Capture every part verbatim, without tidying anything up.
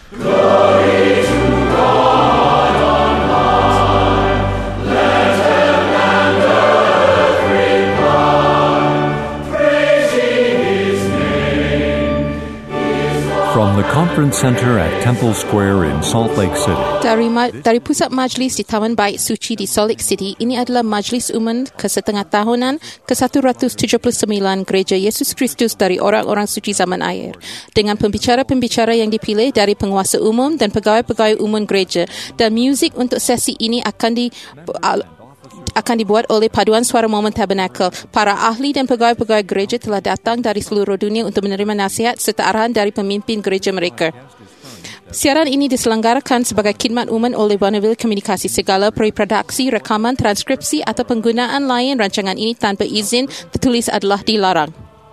From the Conference Center at Temple Square in Salt Lake City. Dari, ma- dari pusat majlis di Taman Baik Suci di Salt Lake City, ini adalah Majlis Umum kesetengah tahunan ke seratus tujuh puluh sembilan Gereja Yesus Kristus dari Orang-Orang Suci Zaman Akhir, dengan pembicara-pembicara yang dipilih dari penguasa umum dan pegawai-pegawai umum gereja, dan muzik untuk sesi ini akan di akan dibuat oleh Paduan Suara Momen Tabernakel. Para ahli dan pegawai-pegawai gereja telah datang dari seluruh dunia untuk menerima nasihat serta arahan dari pemimpin gereja mereka. Siaran ini diselenggarakan sebagai khidmat umum oleh Bonneville Komunikasi. Segala reproduksi, rekaman, transkripsi atau penggunaan lain rancangan ini tanpa izin tertulis adalah dilarang.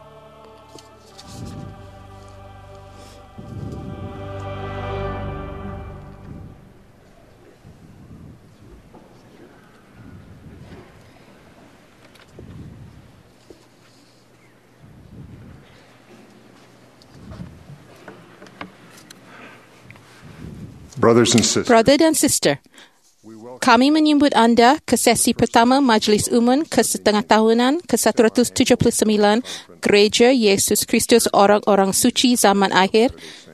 Brothers and sisters, Brother dan sister, kami menyambut anda ke sesi pertama Majlis Umum kesetengah tahunan ke seratus tujuh puluh sembilan Gereja Yesus Kristus Orang-Orang Suci Zaman Akhir,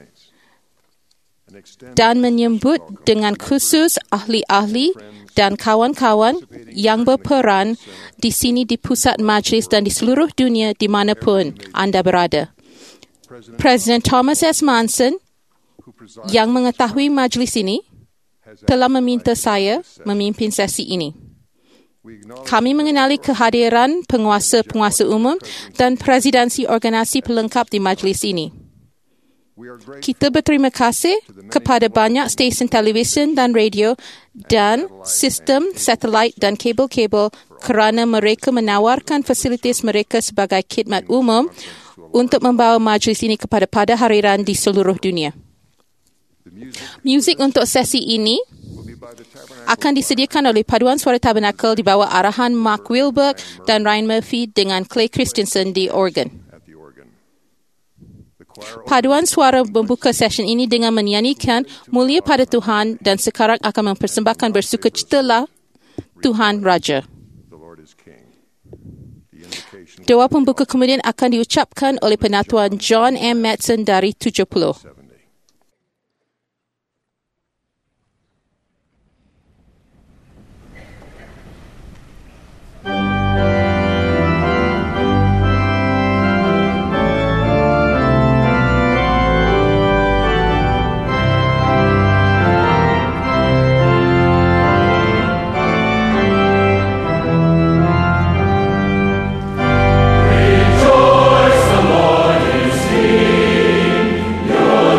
dan menyambut dengan khusus ahli-ahli dan kawan-kawan yang berperan di sini di pusat majlis dan di seluruh dunia di manapun anda berada. Presiden Thomas S. Manson yang mengetahui majlis ini telah meminta saya memimpin sesi ini. Kami mengenali kehadiran penguasa-penguasa umum dan presidensi organisasi pelengkap di majlis ini. Kita berterima kasih kepada banyak stesen televisyen dan radio dan sistem satelit dan kabel-kabel kerana mereka menawarkan fasilitas mereka sebagai khidmat umum untuk membawa majlis ini kepada pada hadiran di seluruh dunia. Muzik untuk sesi ini akan disediakan oleh Paduan Suara Tabernakel di bawah arahan Mark Wilberg dan Ryan Murphy dengan Clay Christensen di organ. Paduan Suara membuka session ini dengan menyanyikan Mulia pada Tuhan dan sekarang akan mempersembahkan Bersukacitalah Tuhan Raja. Doa pembuka kemudian akan diucapkan oleh Penatuan John M. Madsen dari tujuh puluh. Your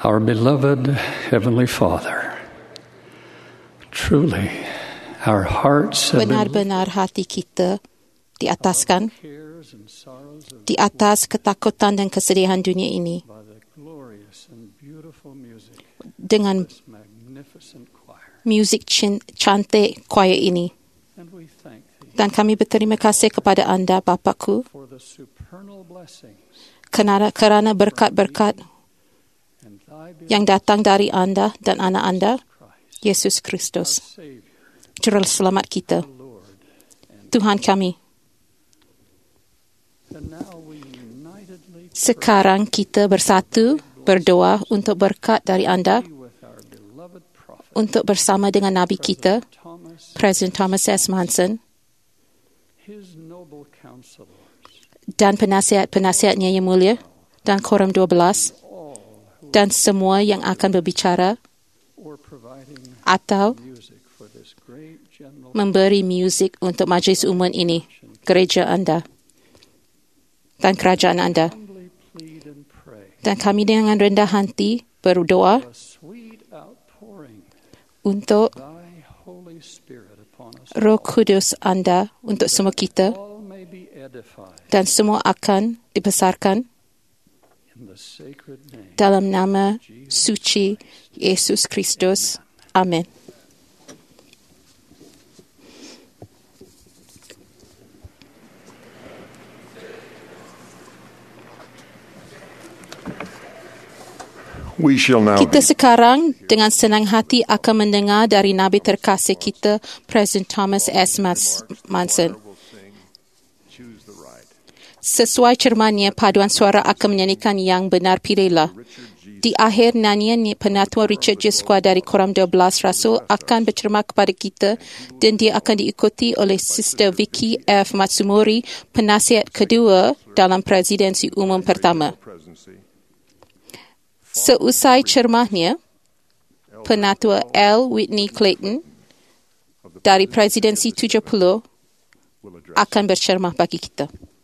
Our beloved Heavenly Father, truly our hearts have been Benar-benar hati kita diataskan di atas ketakutan dan kesedihan dunia ini by the glorious and beautiful music dengan of this magnificent choir. muzik cin- cantik choir ini. And we thank Thee Dan kami berterima kasih kepada Anda, Bapakku, for the supernal blessings kerana, kerana berkat-berkat and Thy yang datang dari Anda dan anak Anda, Christ, Yesus our Kristus, Savior, Juru Selamat kita, Lord. And, Tuhan kami. and now we unitedly Sekarang kita bersatu berdoa untuk berkat dari Anda, pray with our beloved prophet, untuk bersama dengan Nabi kita, Thomas, Presiden Thomas S. Manson, his noble counselors, dan penasihat-penasihatnya yang mulia, dan Koram dua belas, all who dan semua yang akan berbicara were providing atau music for this great general memberi muzik untuk majlis umum ini, gereja Anda dan kerajaan Anda. humbly plead and pray Dan kami dengan rendah hati berdoa a sweet outpouring untuk Thy Holy Spirit upon us Roh Kudus Anda untuk semua kita, all may be edified dan semua akan dibesarkan in the sacred name dalam nama suci Yesus Kristus. Amin. We shall now Kita be sekarang dengan senang hati akan mendengar dari Nabi terkasih kita, Presiden Thomas S. Mas- Manson. Choose the Right. Sesuai cermannya, paduan suara akan menyanyikan Yang Benar Pilihlah. Di akhir nyanyian, Penatua Richard J. Squire dari Koram dua belas Rasul akan bercerma kepada kita dan dia akan diikuti oleh Sister Vicky F. Matsumori, penasihat kedua dalam presidensi umum pertama. Presidency. Seusai cermahnya, Penatua L. Whitney Clayton dari presidensi tujuh puluh Will address. akan bercermah bagi kita.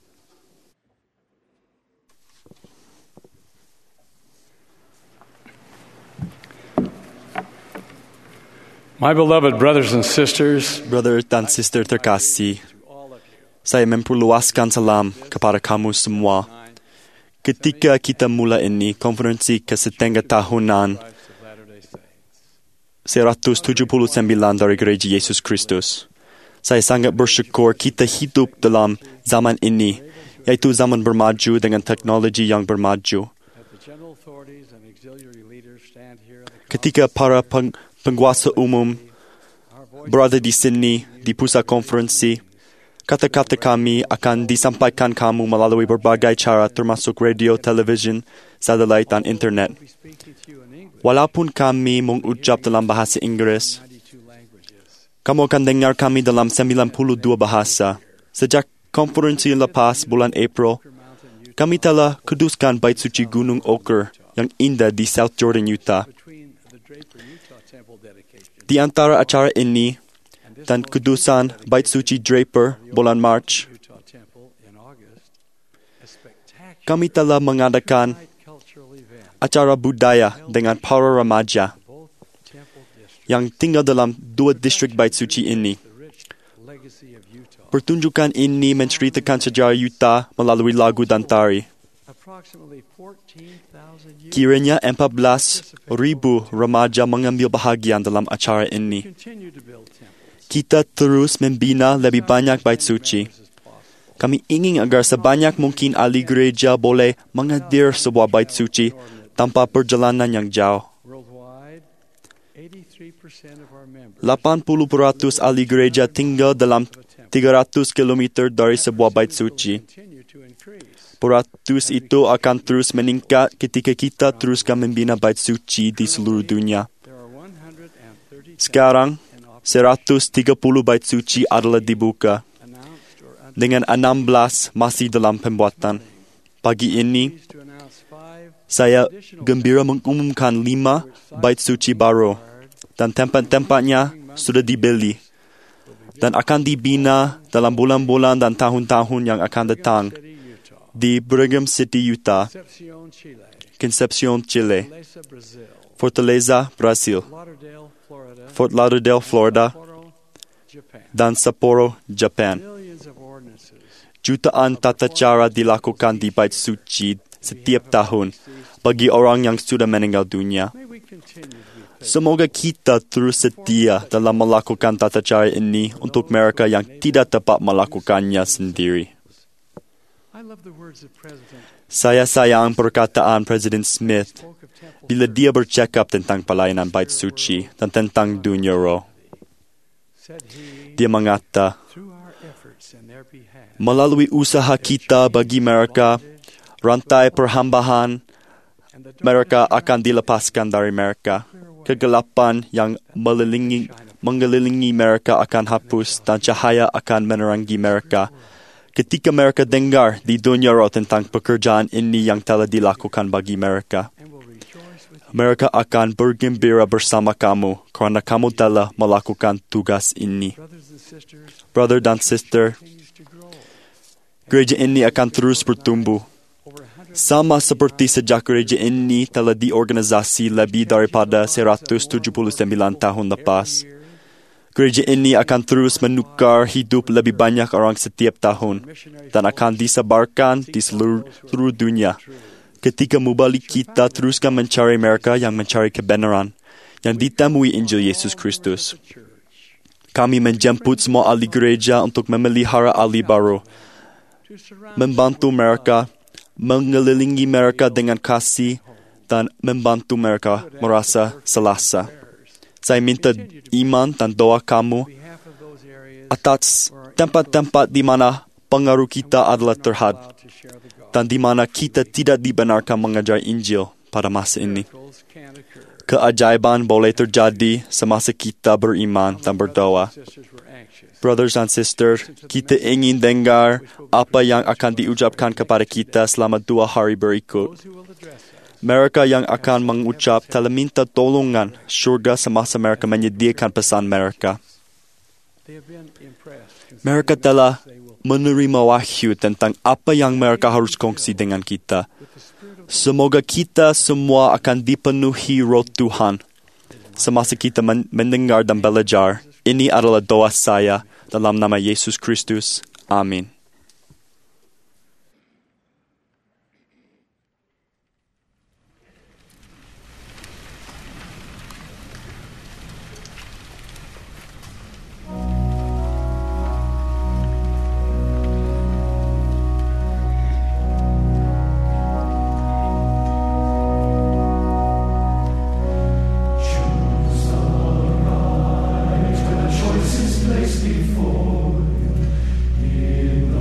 My beloved brothers and sisters, Brother dan sister terkasih, saya memperluaskan salam kepada kamu semua. Ketika kita mula ini konferensi kesetengah tahunan seratus tujuh puluh sembilan dari Gereja Yesus Kristus, saya sangat bersyukur kita hidup dalam zaman ini, yaitu zaman bermaju dengan teknologi yang bermaju. Ketika para peng- penguasa umum berada di sini di pusat konferensi, kata-kata kami akan disampaikan kamu melalui berbagai cara termasuk radio, televisyen, satelit dan internet. Walaupun kami mengucap dalam bahasa Inggeris, kamu akan dengar kami dalam sembilan puluh dua bahasa. Sejak konferensi yang lepas bulan April, kami telah kuduskan Bait Suci Gunung Oker yang indah di South Jordan, Utah. Di antara acara ini dan kudusan Bait Suci Draper bulan Mac, kami telah mengadakan acara budaya dengan para remaja yang tinggal dalam dua distrik Bait Suci ini. Pertunjukan ini menceritakan sejarah Utah melalui lagu dan tari. Kiranya empat belas ribu remaja mengambil bahagian dalam acara ini. Kita terus membina lebih banyak bait suci. Kami ingin agar sebanyak mungkin ahli gereja boleh menghadir sebuah bait suci tanpa perjalanan yang jauh. lapan puluh peratus ahli gereja tinggal dalam tiga ratus kilometer dari sebuah bait suci. Peratus itu akan terus meningkat ketika kita teruskan membina bait suci di seluruh dunia. Sekarang, seratus tiga puluh bait suci adalah dibuka, dengan enam belas masih dalam pembuatan. Pagi ini, saya gembira mengumumkan lima bait suci baru, dan tempat-tempatnya sudah dibeli, dan akan dibina dalam bulan-bulan dan tahun-tahun yang akan datang. di Brigham City, Utah, Concepcion, Chile, Concepcion, Chile, Fortaleza, Brazil, Fortaleza, Brazil, Lauderdale, Florida, Fort Lauderdale, Florida, Sapporo, Japan. dan Sapporo, Japan. Millions of ordinances. Jutaan tata cara dilakukan di Bait Suci setiap tahun bagi orang yang sudah meninggal dunia. May we continue to be faithful. Semoga kita terus setia dalam melakukan tata cara ini untuk mereka yang tidak dapat melakukannya sendiri. I love the words of President Saya sayang perkataan Presiden Smith spoke of temple bila dia bercakap tentang pelayanan Bait Suci dan tentang dunia roh. said he, Dia mengata, through our efforts in their behalf, melalui usaha kita bagi mereka, rantai perhambahan and the mereka akan dilepaskan dari mereka. Kegelapan yang melilingi, mengelilingi mereka akan hapus dan cahaya akan menerangi mereka. Ketika mereka dengar di dunia roh tentang pekerjaan ini yang telah dilakukan bagi mereka, and will rejoice with you. mereka akan bergembira bersama kamu kerana kamu telah melakukan tugas ini. Brothers and sisters, Brother dan sister, continues to grow. gereja ini akan terus bertumbuh. Over a hundred Sama seperti sejak gereja ini telah diorganisasi lebih daripada seratus tujuh puluh sembilan tahun lepas. Gereja ini akan terus menukar hidup lebih banyak orang setiap tahun dan akan disebarkan di seluruh, seluruh dunia. Ketika mubalik kita teruskan mencari mereka yang mencari kebenaran, yang ditemui Injil Yesus Kristus. Kami menjemput semua ahli gereja untuk memelihara ahli baru, to surround membantu mereka, mengelilingi mereka dengan kasih, dan membantu mereka merasa selasa. Saya minta iman dan doa kamu behalf of those areas atas tempat-tempat di mana pengaruh kita adalah terhad to share the gospel. dan di mana kita tidak dibenarkan mengajar Injil pada masa ini. Miracles can occur. Keajaiban boleh terjadi semasa kita beriman dan berdoa. Sisters were anxious. Brothers and sisters, kita ingin dengar apa yang akan diucapkan kepada kita selama dua hari berikut. Those who will address us Mereka yang akan mengucap telah minta tolongan syurga semasa mereka menyediakan pesan mereka. they have been impressed. Mereka telah menerima wahyu tentang apa yang mereka harus kongsi dengan kita. Semoga kita semua akan dipenuhi roh Tuhan semasa kita men- mendengar dan belajar. Ini adalah doa saya dalam nama Yesus Kristus. Amin. Choices placed before you in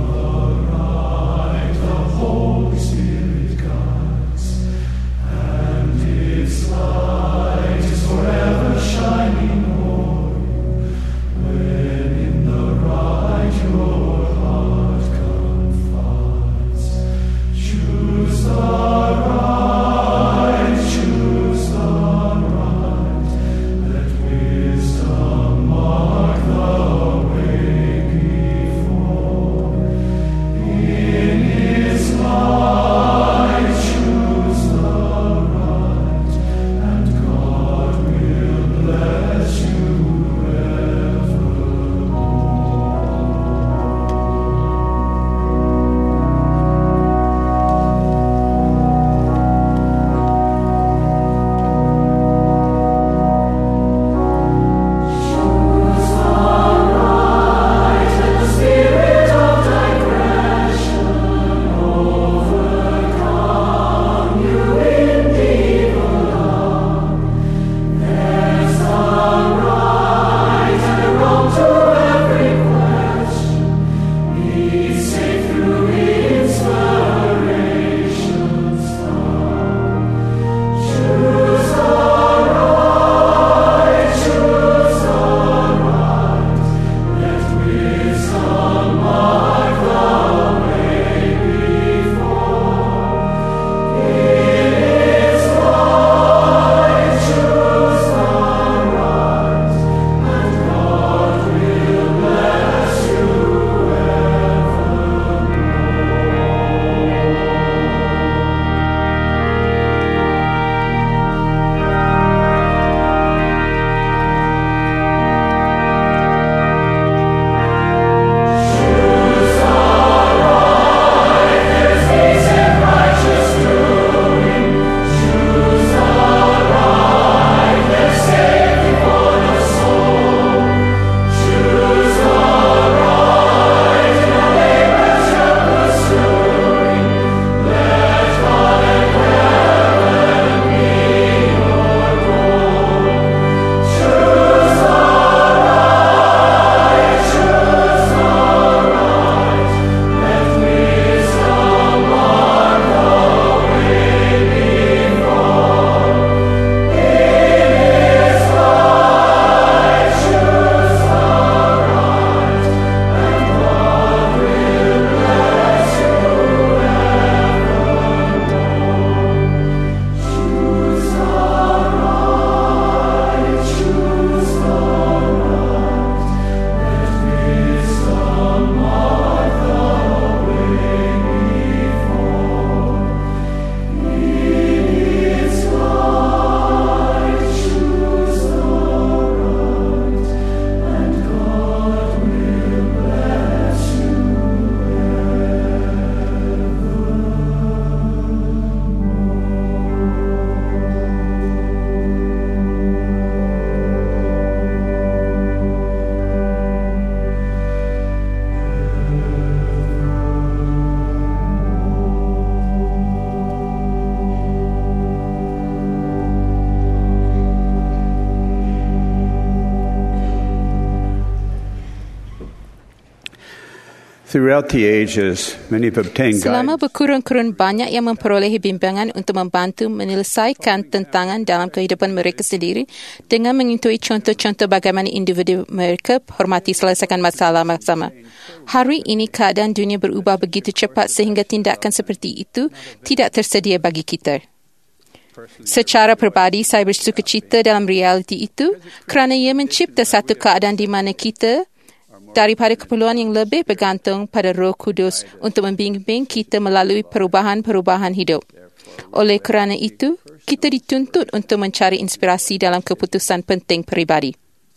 Throughout the ages, many have obtained Selama guidance berkurun-kurun banyak yang memperolehi bimbingan untuk membantu menyelesaikan tentangan dalam kehidupan mereka sendiri dengan mengikuti contoh-contoh bagaimana individu mereka hormati selesaikan masalah bersama. Hari ini keadaan dunia berubah begitu cepat sehingga tindakan seperti itu tidak tersedia bagi kita. Secara peribadi, saya bersukacita dalam realiti itu kerana ia mencipta satu keadaan di mana kita daripada keperluan yang lebih bergantung pada Roh Kudus untuk membimbing kita melalui perubahan-perubahan hidup. Oleh kerana itu, kita dituntut untuk mencari inspirasi dalam keputusan penting peribadi.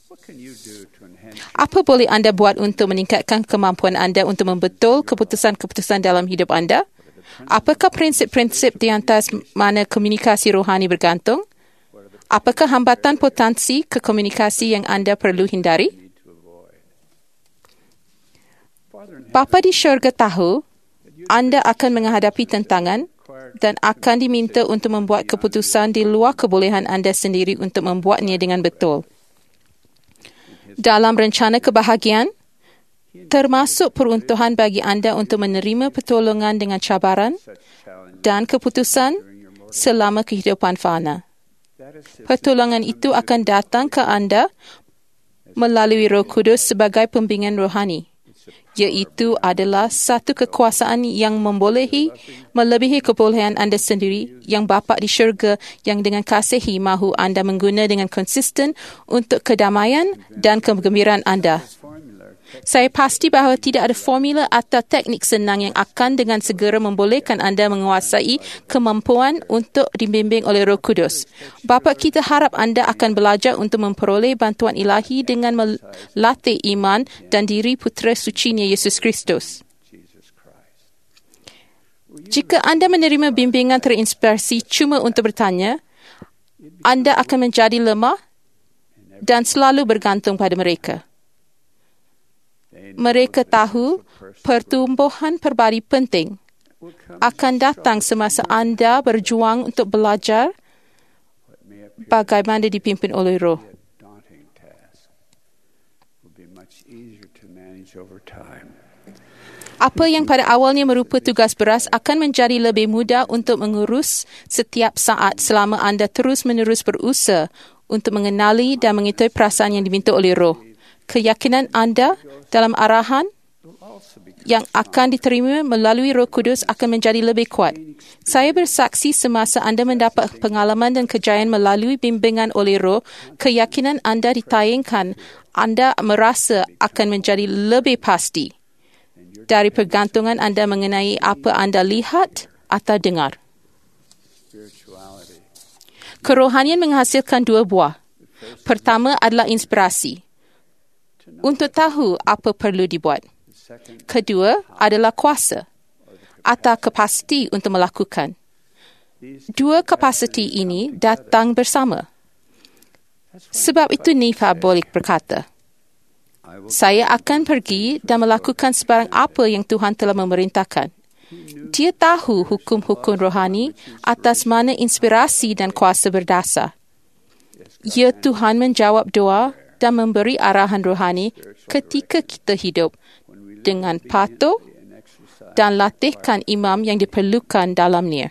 Apa boleh anda buat untuk meningkatkan kemampuan anda untuk membetul keputusan-keputusan dalam hidup anda? Apakah prinsip-prinsip di atas mana komunikasi rohani bergantung? Apakah hambatan potensi kekomunikasi yang anda perlu hindari? Bapa di syurga tahu anda akan menghadapi tantangan dan akan diminta untuk membuat keputusan di luar kebolehan anda sendiri untuk membuatnya dengan betul. Dalam rencana kebahagiaan, termasuk peruntuhan bagi anda untuk menerima pertolongan dengan cabaran dan keputusan selama kehidupan fana. Pertolongan itu akan datang ke anda melalui Roh Kudus sebagai pembimbingan rohani, iaitu adalah satu kekuasaan yang membolehi melebihi kebolehan anda sendiri yang Bapa di syurga yang dengan kasihi mahu anda mengguna dengan konsisten untuk kedamaian dan kegembiraan anda. Saya pasti bahawa tidak ada formula atau teknik senang yang akan dengan segera membolehkan anda menguasai kemampuan untuk dibimbing oleh Roh Kudus. Bapa kita harap anda akan belajar untuk memperoleh bantuan ilahi dengan melatih iman dan diri putera sucinya Yesus Kristus. Jika anda menerima bimbingan terinspirasi cuma untuk bertanya, anda akan menjadi lemah dan selalu bergantung pada mereka. Mereka tahu pertumbuhan peribadi penting akan datang semasa anda berjuang untuk belajar bagaimana dipimpin oleh Roh. Apa yang pada awalnya merupakan tugas beras akan menjadi lebih mudah untuk mengurus setiap saat selama anda terus-menerus berusaha untuk mengenali dan mengetahui perasaan yang diminta oleh Roh. Keyakinan anda dalam arahan yang akan diterima melalui Roh Kudus akan menjadi lebih kuat. Saya bersaksi semasa anda mendapat pengalaman dan kejayaan melalui bimbingan oleh Roh, keyakinan anda ditayangkan, anda merasa akan menjadi lebih pasti dari pergantungan anda mengenai apa anda lihat atau dengar. Kerohanian menghasilkan dua buah. Pertama adalah inspirasi untuk tahu apa perlu dibuat. Kedua adalah kuasa atau kapasiti untuk melakukan. Dua kapasiti ini datang bersama. Sebab itu Nifa boleh berkata, saya akan pergi dan melakukan sebarang apa yang Tuhan telah memerintahkan. Dia tahu hukum-hukum rohani atas mana inspirasi dan kuasa berdasar. Ya, Tuhan menjawab doa dan memberi arahan rohani ketika kita hidup dengan patuh dan latihkan imam yang diperlukan dalamnya.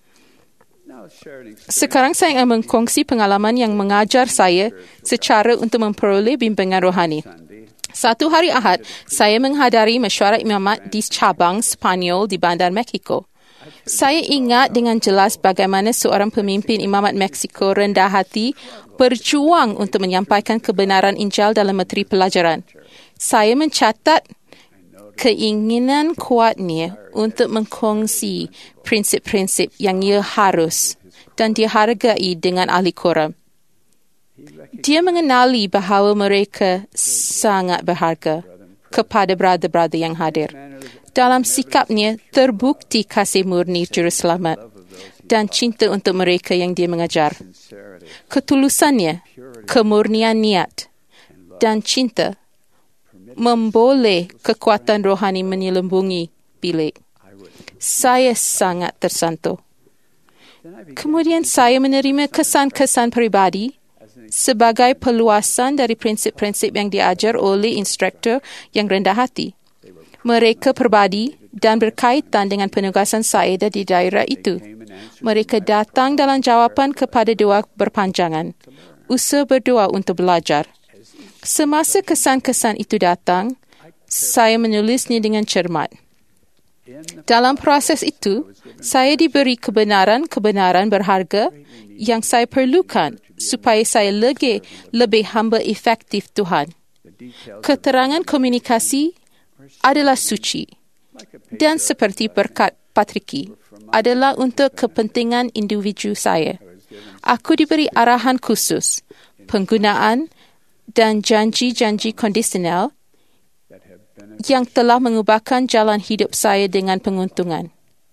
Sekarang saya ingin mengkongsi pengalaman yang mengajar saya secara untuk memperoleh bimbingan rohani. Satu hari Ahad, saya menghadiri mesyuarat imamat di cabang Spanyol di Bandar Mexico. Saya ingat dengan jelas bagaimana seorang pemimpin imamat Meksiko rendah hati berjuang untuk menyampaikan kebenaran Injil dalam materi pelajaran. Saya mencatat keinginan kuatnya untuk mengkongsi prinsip-prinsip yang ia harus dan dihargai dengan ahli Quran. Dia mengenali bahawa mereka sangat berharga kepada brother-brother yang hadir. Dalam sikapnya terbukti kasih murni Juruselamat dan cinta untuk mereka yang dia mengajar. Ketulusannya, kemurnian niat dan cinta memboleh kekuatan rohani menyelubungi bilik. Saya sangat tersentuh. Kemudian saya menerima kesan-kesan peribadi sebagai peluasan dari prinsip-prinsip yang diajar oleh instruktur yang rendah hati. Mereka pribadi dan berkaitan dengan penugasan saya di daerah itu. Mereka datang dalam jawapan kepada doa berpanjangan, usaha berdoa untuk belajar. Semasa kesan-kesan itu datang, saya menulisnya dengan cermat. Dalam proses itu, saya diberi kebenaran-kebenaran berharga yang saya perlukan supaya saya lebih, lebih hamba efektif Tuhan. Keterangan komunikasi adalah suci dan seperti berkat Patriki adalah untuk kepentingan individu saya. Aku diberi arahan khusus, penggunaan dan janji-janji kondisional yang telah mengubahkan jalan hidup saya dengan penguntungan.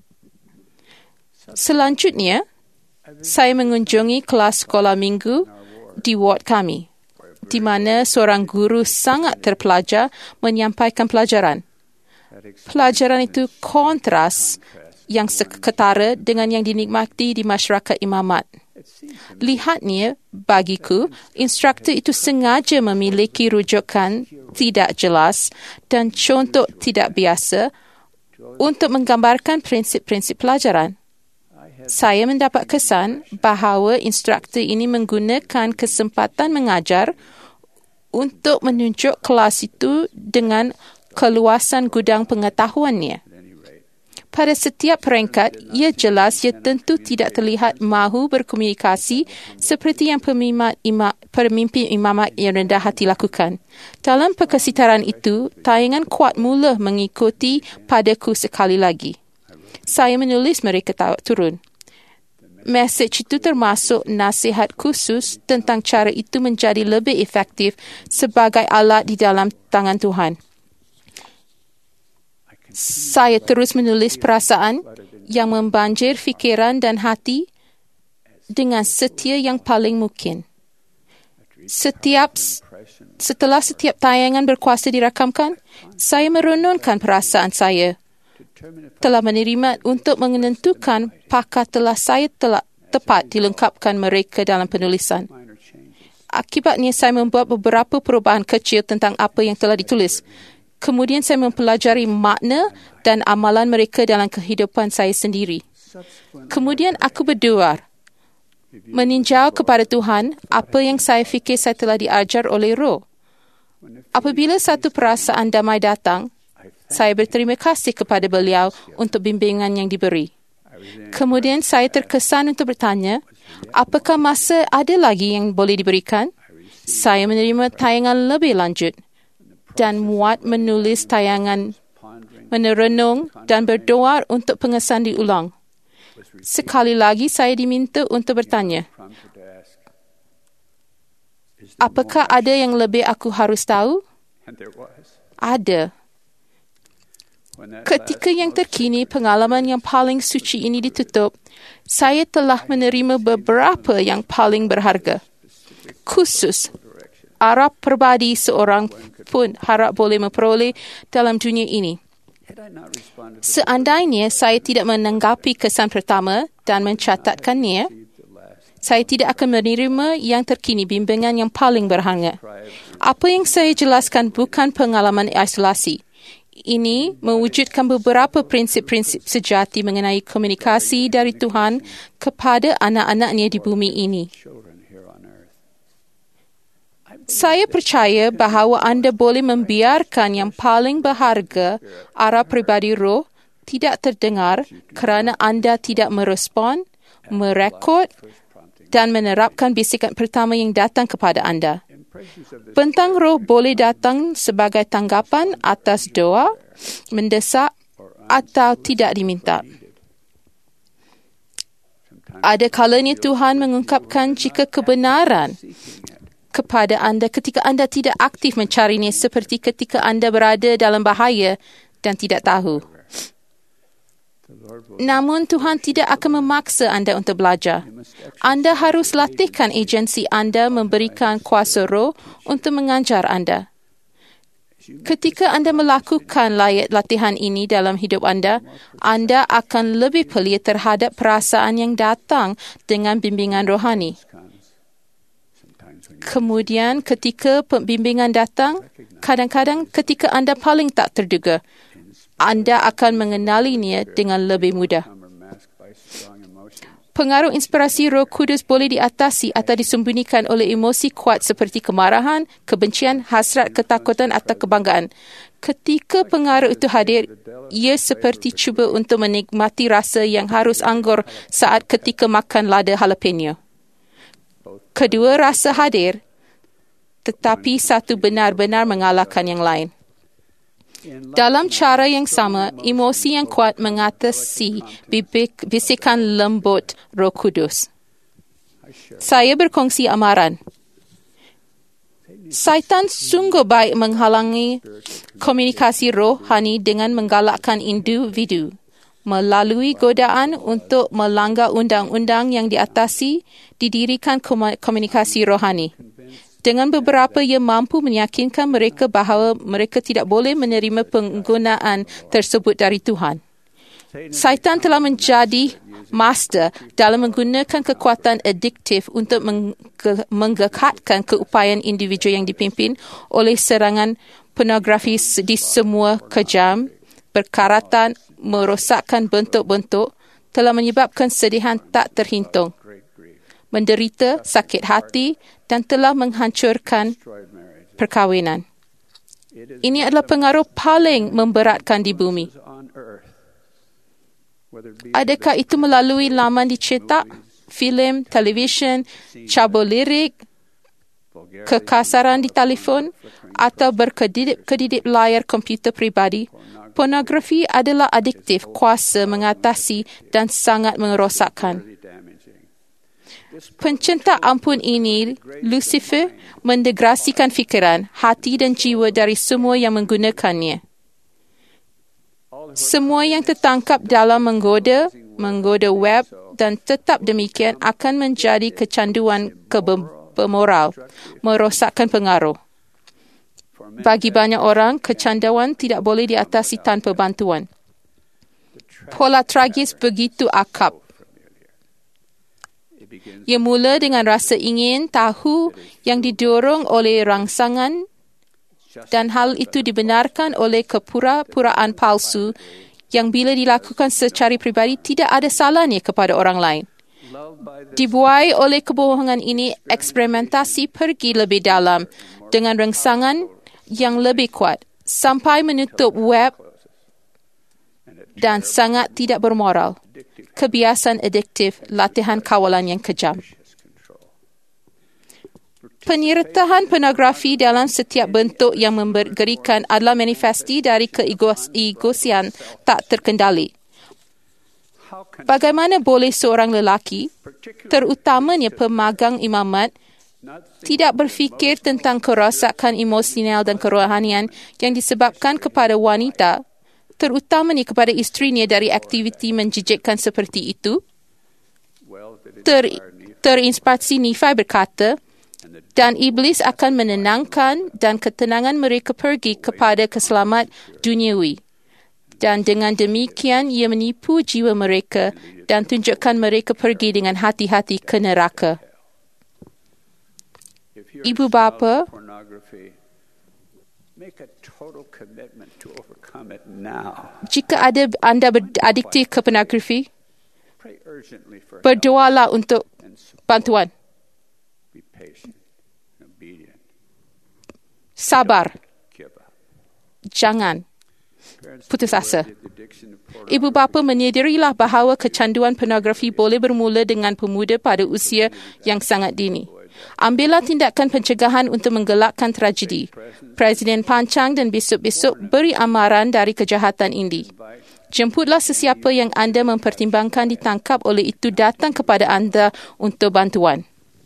Selanjutnya, saya mengunjungi kelas sekolah minggu di ward kami, di mana seorang guru sangat terpelajar menyampaikan pelajaran. Pelajaran itu kontras yang seketara dengan yang dinikmati di masyarakat imamat. Lihatnya, bagiku, instruktur itu sengaja memiliki rujukan tidak jelas dan contoh tidak biasa untuk menggambarkan prinsip-prinsip pelajaran. Saya mendapat kesan bahawa instruktur ini menggunakan kesempatan mengajar untuk menunjuk kelas itu dengan keluasan gudang pengetahuannya. Pada setiap peringkat, ia jelas ia tentu tidak terlihat mahu berkomunikasi seperti yang pemimpin, ima, pemimpin imamat yang rendah hati lakukan. Dalam perkesitaran itu, tayangan kuat mula mengikuti padaku sekali lagi. Saya menulis mereka turun. Mesej itu termasuk nasihat khusus tentang cara itu menjadi lebih efektif sebagai alat di dalam tangan Tuhan. Saya terus menulis perasaan yang membanjir fikiran dan hati dengan setia yang paling mungkin. Setiap setelah setiap tayangan berkuasa dirakamkan, saya merenungkan perasaan saya. Telah menerima untuk menentukan apakah telah saya telah tepat dilengkapkan mereka dalam penulisan. Akibatnya saya membuat beberapa perubahan kecil tentang apa yang telah ditulis. Kemudian saya mempelajari makna dan amalan mereka dalam kehidupan saya sendiri. Kemudian aku berdoa, meninjau kepada Tuhan apa yang saya fikir saya telah diajar oleh Roh. Apabila satu perasaan damai datang, saya berterima kasih kepada beliau untuk bimbingan yang diberi. Kemudian saya terkesan untuk bertanya, apakah masa ada lagi yang boleh diberikan? Saya menerima tayangan lebih lanjut dan muat menulis tayangan, menerenung dan berdoa untuk pengesan diulang. Sekali lagi saya diminta untuk bertanya, apakah ada yang lebih aku harus tahu? Ada. Ketika yang terkini pengalaman yang paling suci ini ditutup, saya telah menerima beberapa yang paling berharga. Khusus, arah pribadi seorang pun harap boleh memperoleh dalam dunia ini. Seandainya saya tidak menanggapi kesan pertama dan mencatatkannya, saya tidak akan menerima yang terkini bimbingan yang paling berharga. Apa yang saya jelaskan bukan pengalaman isolasi. Ini mewujudkan beberapa prinsip-prinsip sejati mengenai komunikasi dari Tuhan kepada anak-anaknya di bumi ini. Saya percaya bahawa anda boleh membiarkan yang paling berharga, arah pribadi roh, tidak terdengar kerana anda tidak merespon, merekod dan menerapkan bisikan pertama yang datang kepada anda. Bentang roh boleh datang sebagai tanggapan atas doa, mendesak atau tidak diminta. Ada kalanya Tuhan mengungkapkan jika kebenaran kepada anda ketika anda tidak aktif mencarinya, seperti ketika anda berada dalam bahaya dan tidak tahu. Namun Tuhan tidak akan memaksa anda untuk belajar. Anda harus latihkan agensi anda memberikan kuasa roh untuk mengajar anda. Ketika anda melakukan layat latihan ini dalam hidup anda, anda akan lebih pelia terhadap perasaan yang datang dengan bimbingan rohani. Kemudian ketika pembimbingan datang, kadang-kadang ketika anda paling tak terduga, anda akan mengenalinya dengan lebih mudah. Pengaruh inspirasi Roh Kudus boleh diatasi atau disembunyikan oleh emosi kuat seperti kemarahan, kebencian, hasrat, ketakutan atau kebanggaan. Ketika pengaruh itu hadir, ia seperti cuba untuk menikmati rasa yang harus anggur saat ketika makan lada jalapeno. Kedua rasa hadir, tetapi satu benar-benar mengalahkan yang lain. Dalam cara yang sama, emosi yang kuat mengatasi bisikan lembut Roh Kudus. Saya berkongsi amaran. Syaitan sungguh baik menghalangi komunikasi rohani dengan menggalakkan individu melalui godaan untuk melanggar undang-undang yang diatasi, didirikan komunikasi rohani. Dengan beberapa ia mampu meyakinkan mereka bahawa mereka tidak boleh menerima penggunaan tersebut dari Tuhan. Syaitan telah menjadi master dalam menggunakan kekuatan adiktif untuk menggekatkan keupayaan individu yang dipimpin oleh serangan pornografi di semua kejam, berkaratan, merosakkan bentuk-bentuk, telah menyebabkan sedihan tak terhitung, menderita, sakit hati dan telah menghancurkan perkahwinan. Ini adalah pengaruh paling memberatkan di bumi. Adakah itu melalui laman dicetak, filem, televisyen, cabur lirik, kekasaran di telefon atau berkedip-kedip layar komputer pribadi? Pornografi adalah adiktif, kuasa mengatasi dan sangat merosakkan. Pencinta ampun ini, Lucifer, mendegrasikan fikiran, hati dan jiwa dari semua yang menggunakannya. Semua yang tertangkap dalam menggoda, menggoda web dan tetap demikian akan menjadi kecanduan bermoral, merosakkan pengaruh. Bagi banyak orang, kecanduan tidak boleh diatasi tanpa bantuan. Pola tragis begitu akap. Ia mula dengan rasa ingin tahu yang didorong oleh rangsangan dan hal itu dibenarkan oleh kepura-puraan palsu yang bila dilakukan secara pribadi tidak ada salahnya kepada orang lain. Dibuai oleh kebohongan ini, eksperimentasi pergi lebih dalam dengan rangsangan yang lebih kuat sampai menutup web dan sangat tidak bermoral. Kebiasaan adiktif, latihan kawalan yang kejam. Penyertaan pornografi dalam setiap bentuk yang mengerikan adalah manifesti dari keegosian tak terkendali. Bagaimana boleh seorang lelaki, terutamanya pemagang imamat, tidak berfikir tentang kerosakan emosional dan kerohanian yang disebabkan kepada wanita, terutamanya kepada isterinya dari aktiviti menjijikkan seperti itu? Ter, terinspirasi Nifai berkata, dan iblis akan menenangkan dan ketenangan mereka pergi kepada keselamat duniawi. Dan dengan demikian, ia menipu jiwa mereka dan tunjukkan mereka pergi dengan hati-hati ke neraka. Ibu bapa, jika ada anda beradiktif ke pornografi, berdoalah untuk bantuan. Sabar. Jangan putus asa. Ibu bapa menyadarilah bahawa kecanduan pornografi boleh bermula dengan pemuda pada usia yang sangat dini. Ambillah tindakan pencegahan untuk menggelakkan tragedi. Presiden Pancang dan besok-besok beri amaran dari kejahatan ini. Jemputlah sesiapa yang anda mempertimbangkan ditangkap oleh itu datang kepada anda untuk bantuan.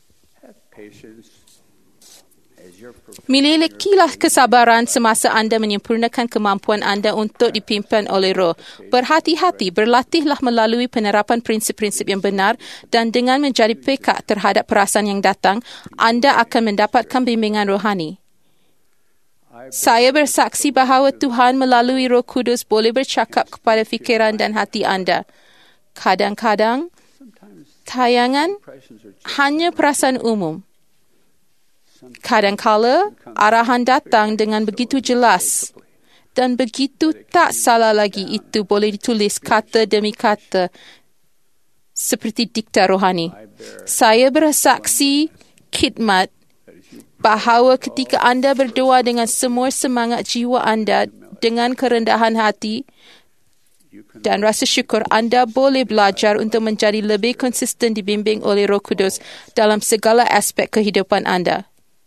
Milikilah kesabaran semasa anda menyempurnakan kemampuan anda untuk dipimpin oleh Roh. Berhati-hati, berlatihlah melalui penerapan prinsip-prinsip yang benar dan dengan menjadi peka terhadap perasaan yang datang, anda akan mendapatkan bimbingan rohani. Saya bersaksi bahawa Tuhan melalui Roh Kudus boleh bercakap kepada fikiran dan hati anda. Kadang-kadang, tayangan hanya perasaan umum. Kadangkala arahan datang dengan begitu jelas Dan begitu tak salah lagi itu boleh ditulis kata demi kata seperti dikta rohani. Saya bersaksi khidmat bahawa ketika anda berdoa dengan semua semangat jiwa anda dengan kerendahan hati dan rasa syukur, anda boleh belajar untuk menjadi lebih konsisten dibimbing oleh Roh Kudus dalam segala aspek kehidupan anda.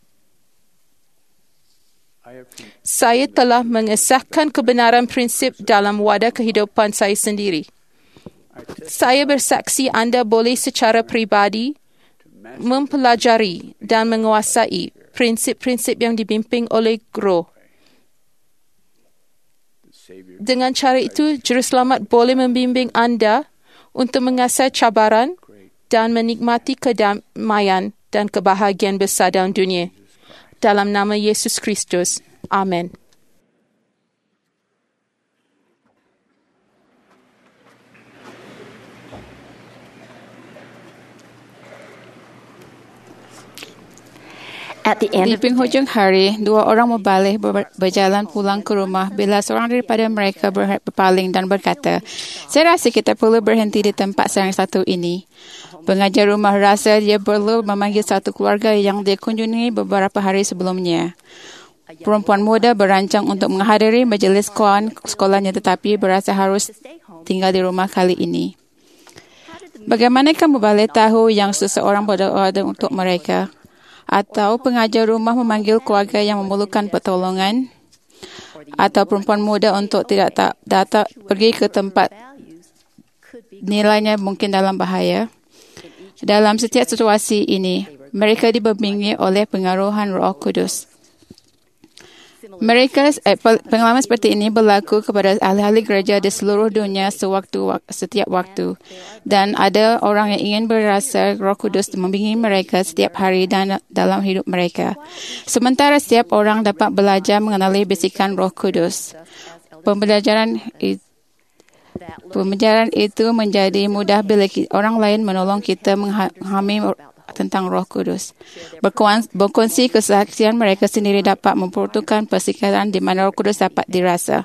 Saya telah mengesahkan kebenaran prinsip dalam wadah kehidupan saya sendiri. Saya bersaksi anda boleh secara peribadi mempelajari dan menguasai prinsip-prinsip yang dibimbing oleh Roh. Dengan cara itu, Juruselamat boleh membimbing anda untuk mengasah cabaran dan menikmati kedamaian dan kebahagiaan besar dalam dunia. Dalam nama Yesus Kristus. Amin. At the end Di penghujung hari, dua orang mubalik ber- berjalan pulang ke rumah bila seorang daripada mereka ber- berpaling dan berkata, "Saya rasa kita perlu berhenti di tempat yang satu ini." Pengajar rumah rasa dia perlu memanggil satu keluarga yang dia kunjungi beberapa hari sebelumnya. Perempuan muda berancang untuk menghadiri majlis kawan sekolahnya tetapi berasa harus tinggal di rumah kali ini. Bagaimanakah mubalik tahu yang seseorang berdoa untuk mereka? Atau pengajar rumah memanggil keluarga yang memerlukan pertolongan? Atau perempuan muda untuk tidak tak, datang pergi ke tempat nilainya mungkin dalam bahaya? Dalam setiap situasi ini, mereka dibimbingi oleh pengaruhan Roh Kudus. Mereka eh, pengalaman seperti ini berlaku kepada ahli-ahli gereja di seluruh dunia sewaktu setiap waktu, dan ada orang yang ingin berasa Roh Kudus membimbing mereka setiap hari dan dalam hidup mereka. Sementara setiap orang dapat belajar mengenali bisikan Roh Kudus. Pembelajaran itu Pembelajaran itu menjadi mudah bila orang lain menolong kita memahami tentang Roh Kudus. Berkongsi kesaksian mereka sendiri dapat memperuntukkan persikatan di mana Roh Kudus dapat dirasa.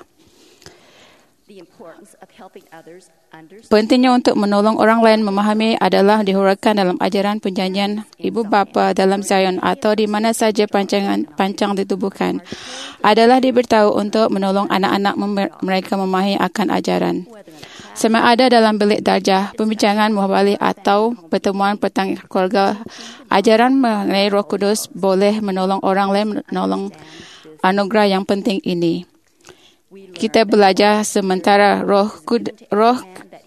Pentingnya untuk menolong orang lain memahami adalah dihuraikan dalam ajaran perjanjian ibu bapa dalam Zion atau di mana saja pancangan pancang ditubuhkan. Adalah diberitahu untuk menolong anak-anak mem- mereka memahami akan ajaran. Sama ada dalam bilik darjah, pembincangan muhabalik atau pertemuan petang keluarga, ajaran mengenai Roh Kudus boleh menolong orang lain menolong anugerah yang penting ini. Kita belajar sementara Roh Kud, Roh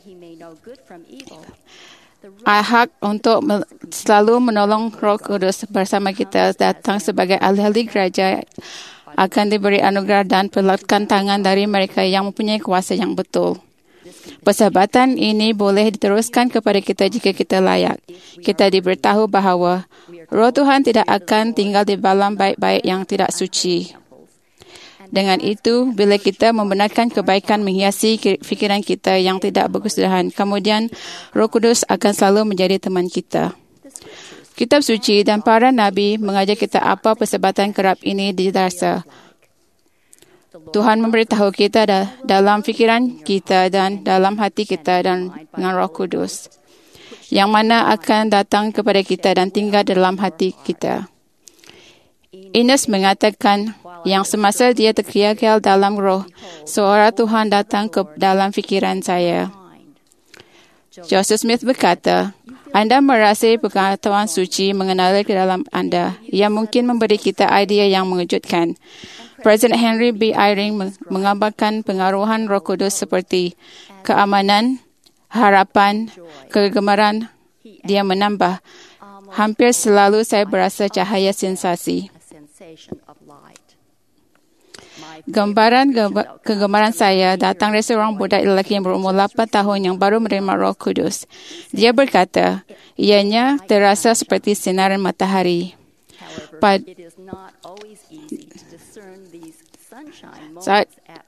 hak untuk selalu menolong Roh Kudus bersama kita datang sebagai ahli-ahli gereja akan diberi anugerah dan perlutkan tangan dari mereka yang mempunyai kuasa yang betul. Persahabatan ini boleh diteruskan kepada kita jika kita layak. Kita diberitahu bahawa Roh Tuhan tidak akan tinggal di dalam baik-baik yang tidak suci. Dengan itu, bila kita membenarkan kebaikan menghiasi fikiran kita yang tidak berkesudahan, kemudian Roh Kudus akan selalu menjadi teman kita. Kitab suci dan para nabi mengajar kita apa persahabatan kerap ini dirasa. Tuhan memberitahu kita dalam fikiran kita dan dalam hati kita dan dengan Roh Kudus, yang mana akan datang kepada kita dan tinggal dalam hati kita. Ines mengatakan yang semasa dia terkial-kial dalam roh, suara Tuhan datang ke dalam fikiran saya. Joseph Smith berkata, anda merasai pengetahuan suci mengenali ke dalam anda. Ia mungkin memberi kita idea yang mengejutkan. Presiden Henry B. Eyring menggambarkan pengaruhan Roh Kudus seperti keamanan, harapan, kegemaran. Dia menambah, hampir selalu saya berasa cahaya sensasi. Gambaran kegemaran saya datang dari seorang budak lelaki yang berumur lapan tahun yang baru menerima Roh Kudus. Dia berkata, ianya terasa seperti sinaran matahari. Pad- Saat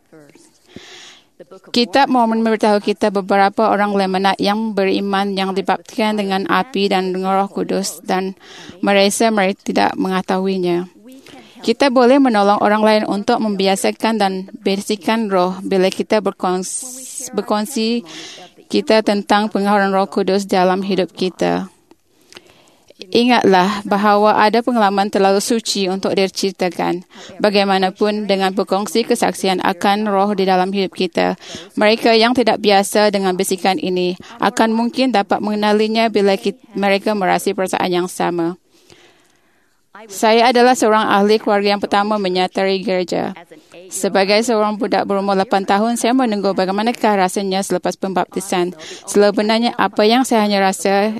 Kitab Mormon memberitahu kita beberapa orang lemenak yang beriman yang dibaptiskan dengan api dan dengan Roh Kudus dan merasa mereka tidak mengetahuinya. Kita boleh menolong orang lain untuk membiasakan dan bersihkan roh bila kita berkongsi, berkongsi kita tentang pengaruh Roh Kudus dalam hidup kita. Ingatlah bahawa ada pengalaman terlalu suci untuk diceritakan. Bagaimanapun dengan berkongsi kesaksian akan roh di dalam hidup kita, mereka yang tidak biasa dengan bisikan ini akan mungkin dapat mengenalinya bila kita, mereka merasa perasaan yang sama. Saya adalah seorang ahli keluarga yang pertama menyertai gereja. Sebagai seorang budak berumur lapan tahun, saya menunggu bagaimanakah rasanya selepas pembaptisan. Sebenarnya apa yang saya hanya rasa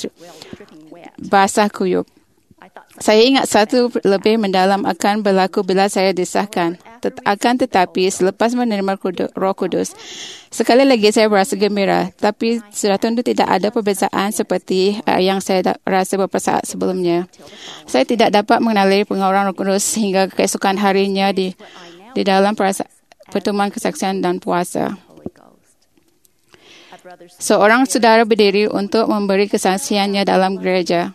basah kuyup. Saya ingat satu lebih mendalam akan berlaku bila saya disahkan. Tet- akan tetapi selepas menerima kudu- Roh Kudus, sekali lagi saya berasa gembira. Tapi sudah tentu tidak ada perbezaan seperti uh, yang saya da- rasa beberapa saat sebelumnya. Saya tidak dapat mengenali pengaruh Roh Kudus hingga keesokan harinya di di dalam perasa- pertemuan kesaksian dan puasa. Seorang saudara berdiri untuk memberi kesaksiannya dalam gereja.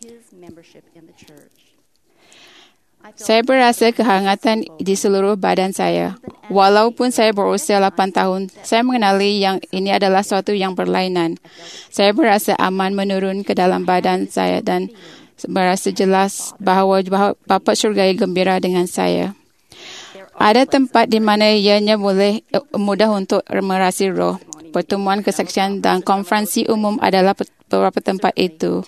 Saya berasa kehangatan di seluruh badan saya. Walaupun saya berusia lapan tahun, saya mengenali yang ini adalah suatu yang berlainan. Saya berasa aman menurun ke dalam badan saya dan berasa jelas bahawa Bapa Syurgai gembira dengan saya. Ada tempat di mana ianya boleh mudah untuk merasi roh. Pertemuan kesaksian dan konferensi umum adalah beberapa tempat itu.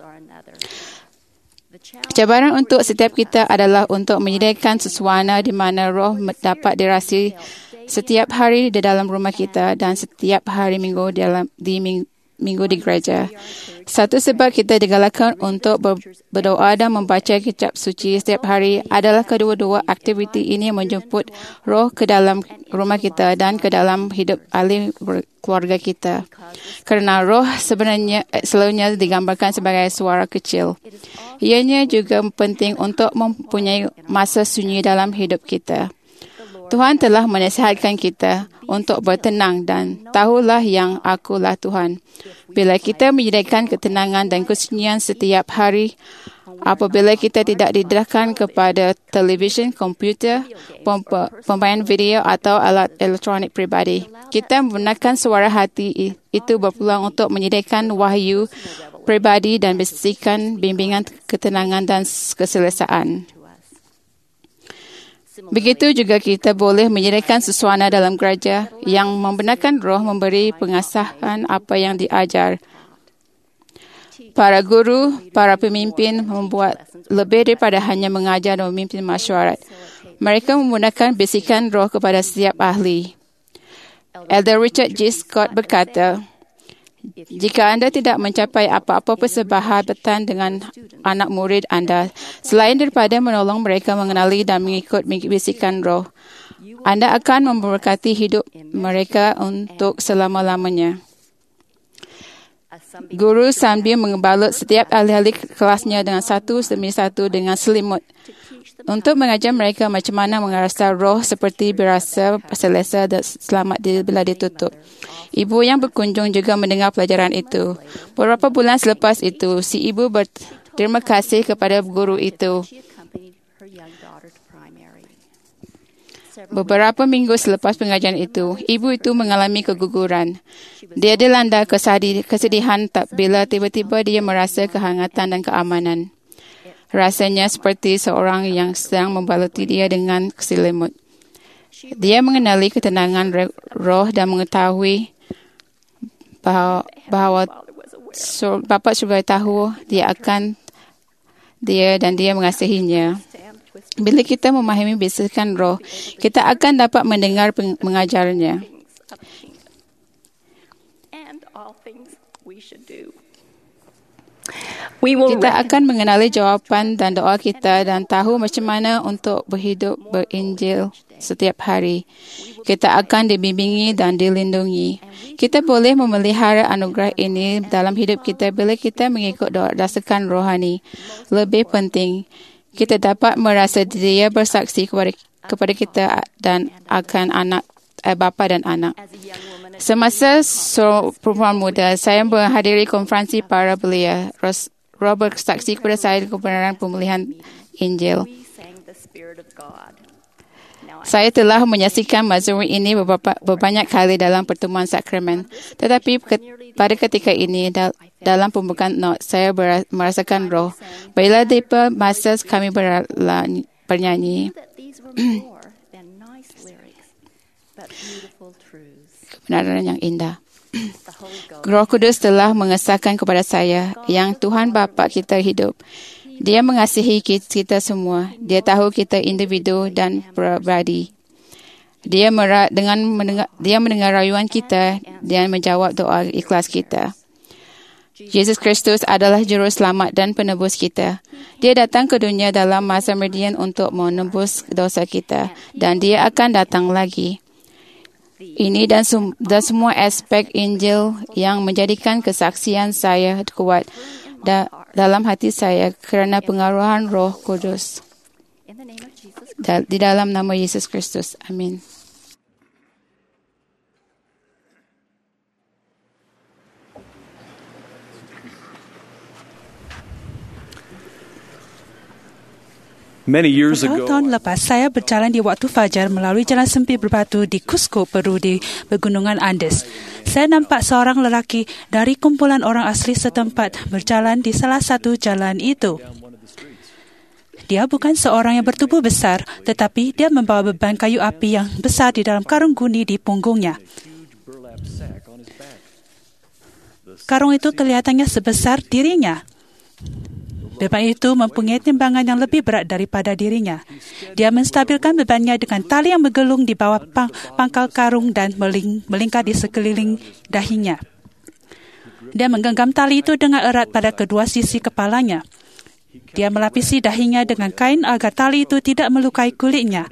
Cabaran untuk setiap kita adalah untuk menyediakan suasana di mana roh dapat dirasi setiap hari di dalam rumah kita dan setiap hari minggu di, dalam, di ming, minggu di gereja. Satu sebab kita digalakkan untuk ber, berdoa dan membaca kitab suci setiap hari adalah kedua-dua aktiviti ini menjemput roh ke dalam rumah kita dan ke dalam hidup ahli keluarga kita. Kerana roh sebenarnya selalunya digambarkan sebagai suara kecil. Ianya juga penting untuk mempunyai masa sunyi dalam hidup kita. Tuhan telah menasihatkan kita untuk bertenang dan tahulah yang akulah Tuhan. Bila kita menyediakan ketenangan dan kesunyian setiap hari, apabila kita tidak didedahkan kepada televisyen, komputer, pemain video atau alat elektronik pribadi, kita menggunakan suara hati itu berpeluang untuk menyediakan wahyu pribadi dan bisikan bimbingan ketenangan dan keselesaan. Begitu juga kita boleh menyediakan suasana dalam gereja yang membenarkan roh memberi pengasahan apa yang diajar. Para guru, para pemimpin membuat lebih daripada hanya mengajar dan memimpin masyarakat. Mereka menggunakan bisikan roh kepada setiap ahli. Elder Richard G. Scott berkata, jika anda tidak mencapai apa-apa persahabatan dengan anak murid anda, selain daripada menolong mereka mengenali dan mengikut bisikan roh, anda akan memberkati hidup mereka untuk selama-lamanya. Guru sambil mengebalut setiap ahli-ahli kelasnya dengan satu demi satu dengan selimut untuk mengajar mereka macam mana merasa roh seperti berasa selesa dan selamat bila ditutup. Ibu yang berkunjung juga mendengar pelajaran itu. Beberapa bulan selepas itu, si ibu berterima kasih kepada guru itu. Beberapa minggu selepas pengajian itu, ibu itu mengalami keguguran. Dia dilanda kesedihan tak bila tiba-tiba dia merasa kehangatan dan keamanan. Rasanya seperti seorang yang sedang membaluti dia dengan selimut. Dia mengenali ketenangan roh dan mengetahui bahawa, bahawa Bapa Syurga tahu dia akan dia dan dia mengasihinya. Bila kita memahami bisikan roh, kita akan dapat mendengar mengajarnya. Kita akan mengenali jawapan dan doa kita dan tahu macam mana untuk berhidup berinjil setiap hari. Kita akan dibimbingi dan dilindungi. Kita boleh memelihara anugerah ini dalam hidup kita bila kita mengikut doa dasarkan rohani. Lebih penting, kita dapat merasa dia bersaksi kepada, kepada kita dan akan anak eh, bapa dan anak. Semasa seorang perempuan muda, saya menghadiri konferensi para belia. Roh bersaksi kepada saya kebenaran pemulihan Injil. Saya telah menyaksikan mazmur ini beberapa, berbanyak kali dalam pertemuan sakramen. Tetapi ke, pada ketika ini, dal, dalam pembukaan not, saya ber, merasakan roh. Bila di masa kami berlani, bernyanyi, kebenaran yang indah. Roh Kudus telah mengesahkan kepada saya yang Tuhan Bapa kita hidup. Dia mengasihi kita semua. Dia tahu kita individu dan pribadi. Dia merat dengan mendengar, dia mendengar rayuan kita dan menjawab doa ikhlas kita. Yesus Kristus adalah juru selamat dan penebus kita. Dia datang ke dunia dalam masa median untuk menebus dosa kita, dan dia akan datang lagi. Ini dan, sum, dan semua aspek Injil yang menjadikan kesaksian saya kuat da, dalam hati saya kerana pengaruhan Roh Kudus. Da, di dalam nama Yesus Kristus. Amin. Many years ago, Tahun lepas, saya berjalan di waktu fajar melalui jalan sempit berbatu di Cusco, Peru di Pegunungan Andes. Saya nampak seorang lelaki dari kumpulan orang asli setempat berjalan di salah satu jalan itu. Dia bukan seorang yang bertubuh besar, tetapi dia membawa beban kayu api yang besar di dalam karung guni di punggungnya. Karung itu kelihatannya sebesar dirinya. Beban itu mempunyai timbangan yang lebih berat daripada dirinya. Dia menstabilkan bebannya dengan tali yang bergelung di bawah pang, pangkal karung dan meling, melingkar di sekeliling dahinya. Dia menggenggam tali itu dengan erat pada kedua sisi kepalanya. Dia melapisi dahinya dengan kain agar tali itu tidak melukai kulitnya.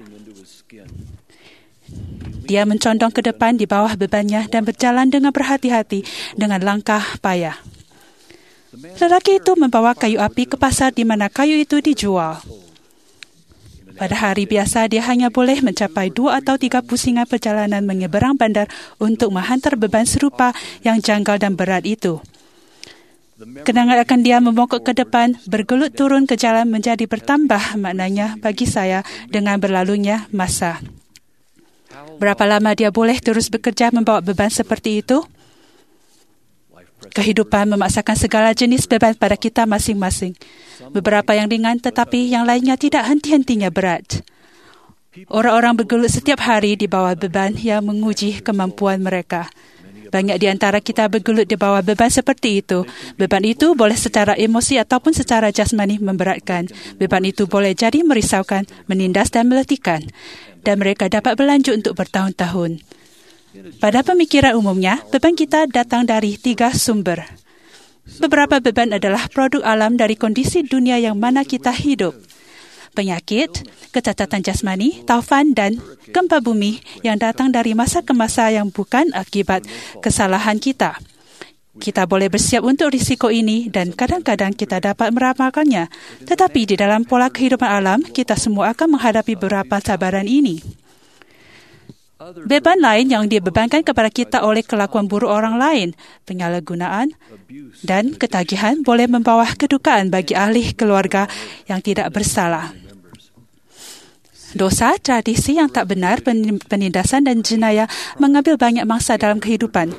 Dia mencondong ke depan di bawah bebannya dan berjalan dengan berhati-hati dengan langkah payah. Lelaki itu membawa kayu api ke pasar di mana kayu itu dijual. Pada hari biasa, dia hanya boleh mencapai dua atau tiga pusingan perjalanan menyeberang bandar untuk menghantar beban serupa yang janggal dan berat itu. Kenangan akan dia membongkok ke depan, bergelut turun ke jalan menjadi bertambah maknanya bagi saya dengan berlalunya masa. Berapa lama dia boleh terus bekerja membawa beban seperti itu? Kehidupan memaksakan segala jenis beban pada kita masing-masing. Beberapa yang ringan tetapi yang lainnya tidak henti-hentinya berat. Orang-orang bergelut setiap hari di bawah beban yang menguji kemampuan mereka. Banyak di antara kita bergelut di bawah beban seperti itu. Beban itu boleh secara emosi ataupun secara jasmani memberatkan. Beban itu boleh jadi merisaukan, menindas dan meletihkan. Dan mereka dapat berlanjut untuk bertahun-tahun. Pada pemikiran umumnya, beban kita datang dari tiga sumber. Beberapa beban adalah produk alam dari kondisi dunia yang mana kita hidup. Penyakit, kecacatan jasmani, taufan dan gempa bumi yang datang dari masa ke masa yang bukan akibat kesalahan kita. Kita boleh bersiap untuk risiko ini dan kadang-kadang kita dapat meramalkannya. Tetapi di dalam pola kehidupan alam, kita semua akan menghadapi beberapa cabaran ini. Beban lain yang dibebankan kepada kita oleh kelakuan buruk orang lain, penyalahgunaan dan ketagihan boleh membawa kedukaan bagi ahli keluarga yang tidak bersalah. Dosa, tradisi yang tak benar, penindasan dan jenayah mengambil banyak mangsa dalam kehidupan.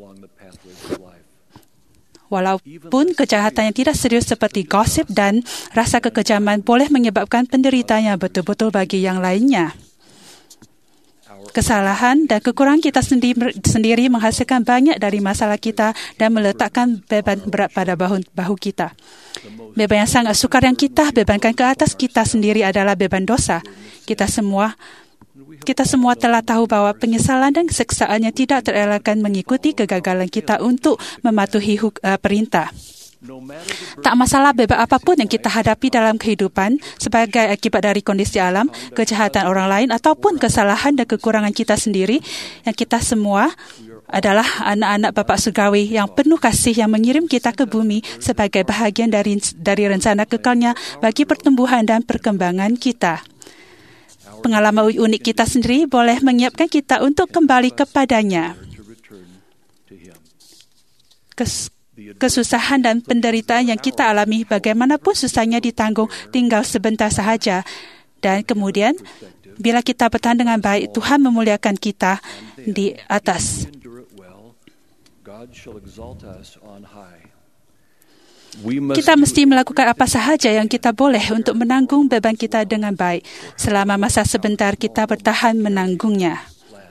Walaupun kejahatan yang tidak serius seperti gosip dan rasa kekejaman boleh menyebabkan penderitaan yang betul-betul bagi yang lainnya. Kesalahan dan kekurangan kita sendiri, sendiri menghasilkan banyak dari masalah kita dan meletakkan beban berat pada bahu, bahu kita. Beban yang sangat sukar yang kita bebankan ke atas kita sendiri adalah beban dosa. Kita semua kita semua telah tahu bahwa penyesalan dan keseksaan yang tidak terelakkan mengikuti kegagalan kita untuk mematuhi huk, uh, perintah. Tak masalah beban apapun yang kita hadapi dalam kehidupan sebagai akibat dari kondisi alam, kejahatan orang lain ataupun kesalahan dan kekurangan kita sendiri, yang kita semua adalah anak-anak Bapa Surgawi yang penuh kasih yang mengirim kita ke bumi sebagai bahagian dari dari rencana kekalnya bagi pertumbuhan dan perkembangan kita. Pengalaman unik kita sendiri boleh menyiapkan kita untuk kembali kepadanya. Kes Kesusahan dan penderitaan yang kita alami, bagaimanapun susahnya ditanggung tinggal sebentar sahaja Dan kemudian, bila kita bertahan dengan baik, Tuhan memuliakan kita di atas. Kita mesti melakukan apa sahaja yang kita boleh untuk menanggung beban kita dengan baik. Selama masa sebentar kita bertahan menanggungnya.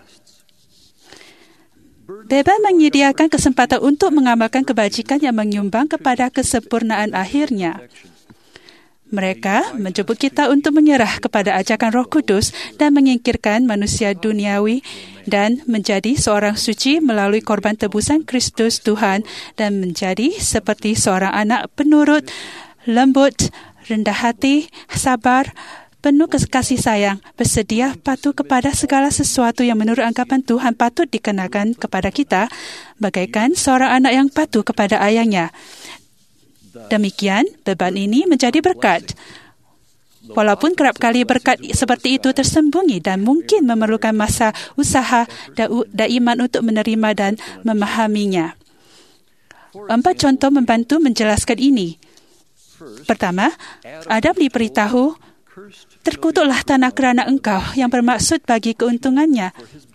Beban menyediakan kesempatan untuk mengamalkan kebajikan yang menyumbang kepada kesempurnaan akhirnya. Mereka menjemput kita untuk menyerah kepada ajakan Roh Kudus dan menyingkirkan manusia duniawi dan menjadi seorang suci melalui korban tebusan Kristus Tuhan dan menjadi seperti seorang anak penurut, lembut, rendah hati, sabar, penuh kasih sayang, bersedia patuh kepada segala sesuatu yang menurut anggapan Tuhan patut dikenakan kepada kita, bagaikan seorang anak yang patuh kepada ayahnya. Demikian, beban ini menjadi berkat. Walaupun kerap kali berkat seperti itu tersembunyi dan mungkin memerlukan masa usaha dan iman untuk menerima dan memahaminya. Empat contoh membantu menjelaskan ini. Pertama, Adam diberitahu, terkutuklah tanah kerana engkau, yang bermaksud bagi keuntungannya.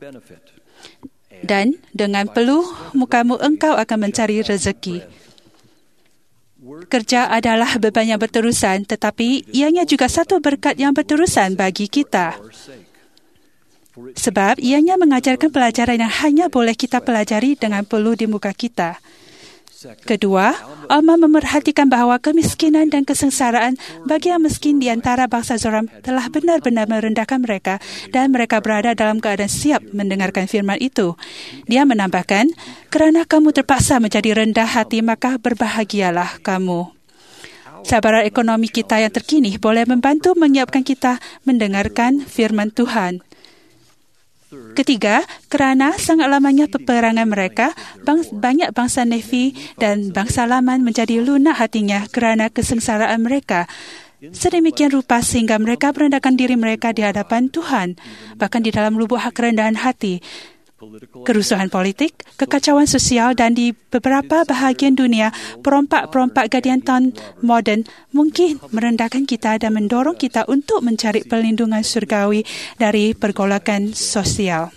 Dan dengan peluh mukamu engkau akan mencari rezeki. Kerja adalah beban yang berterusan, tetapi ianya juga satu berkat yang berterusan bagi kita. Sebab ianya mengajarkan pelajaran yang hanya boleh kita pelajari dengan peluh di muka kita. Kedua, Alma memerhatikan bahawa kemiskinan dan kesengsaraan bagi yang miskin di antara bangsa Zoram telah benar-benar merendahkan mereka dan mereka berada dalam keadaan siap mendengarkan firman itu. Dia menambahkan, kerana kamu terpaksa menjadi rendah hati, maka berbahagialah kamu. Cabaran ekonomi kita yang terkini boleh membantu menyiapkan kita mendengarkan firman Tuhan. Ketiga, kerana sangat lamanya peperangan mereka, bang, banyak bangsa Nefi dan bangsa Laman menjadi lunak hatinya kerana kesengsaraan mereka. Sedemikian rupa sehingga mereka merendahkan diri mereka di hadapan Tuhan, bahkan di dalam lubuk kerendahan hati. Kerusuhan politik, kekacauan sosial dan di beberapa bahagian dunia, perompak-perompak gadian tahun moden mungkin merendahkan kita dan mendorong kita untuk mencari perlindungan surgawi dari pergolakan sosial.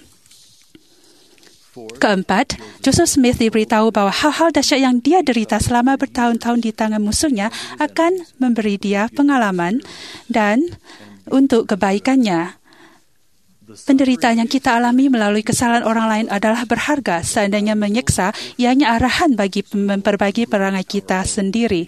Keempat, Joseph Smith diberitahu bahawa hal-hal dahsyat yang dia derita selama bertahun-tahun di tangan musuhnya akan memberi dia pengalaman dan untuk kebaikannya. Penderitaan yang kita alami melalui kesalahan orang lain adalah berharga. Seandainya menyeksa, ianya arahan bagi memperbaiki perangai kita sendiri.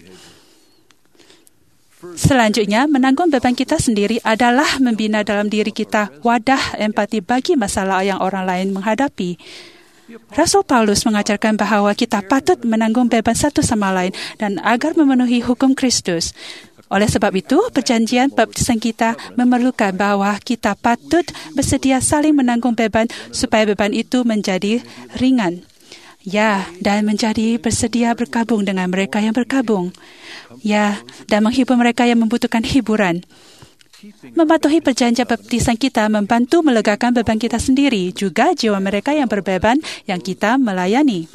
Selanjutnya, menanggung beban kita sendiri adalah membina dalam diri kita wadah empati bagi masalah yang orang lain menghadapi. Rasul Paulus mengajarkan bahawa kita patut menanggung beban satu sama lain dan agar memenuhi hukum Kristus. Oleh sebab itu, perjanjian baptisan kita memerlukan bahawa kita patut bersedia saling menanggung beban supaya beban itu menjadi ringan. Ya, dan menjadi bersedia berkabung dengan mereka yang berkabung. Ya, dan menghibur mereka yang membutuhkan hiburan. Mematuhi perjanjian baptisan kita membantu melegakan beban kita sendiri, juga jiwa mereka yang berbeban yang kita melayani.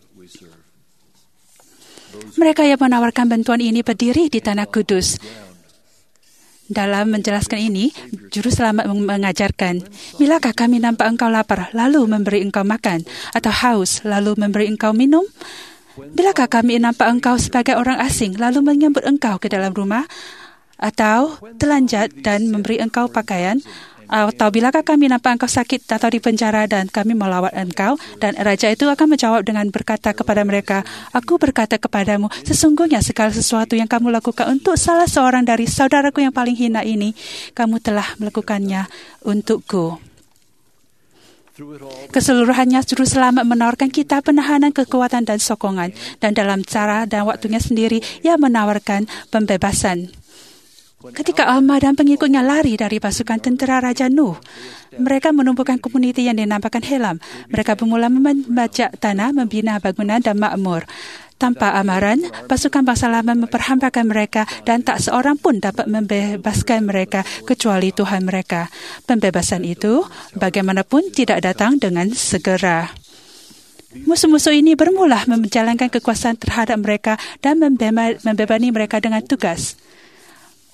Mereka yang menawarkan bantuan ini berdiri di Tanah Kudus. Dalam menjelaskan ini, Juru Selamat mengajarkan, bilakah kami nampak engkau lapar, lalu memberi engkau makan, atau haus, lalu memberi engkau minum? Bilakah kami nampak engkau sebagai orang asing, lalu menyambut engkau ke dalam rumah, atau telanjat dan memberi engkau pakaian? Atau bilakah kami nampak engkau sakit atau di penjara dan kami melawat engkau? Dan raja itu akan menjawab dengan berkata kepada mereka, aku berkata kepadamu, sesungguhnya segala sesuatu yang kamu lakukan untuk salah seorang dari saudaraku yang paling hina ini, kamu telah melakukannya untukku. Keseluruhannya, Juru Selamat menawarkan kita penahanan, kekuatan dan sokongan. Dan dalam cara dan waktunya sendiri, ia menawarkan pembebasan. Ketika Alma dan pengikutnya lari dari pasukan tentera Raja Nuh, mereka menumbuhkan komuniti yang dinamakan Helam. Mereka bermula membajak tanah, membina bangunan dan makmur. Tanpa amaran, pasukan bangsa Laman memperhambakan mereka dan tak seorang pun dapat membebaskan mereka kecuali Tuhan mereka. Pembebasan itu, bagaimanapun, tidak datang dengan segera. Musuh-musuh ini bermula menjalankan kekuasaan terhadap mereka dan membebani mereka dengan tugas.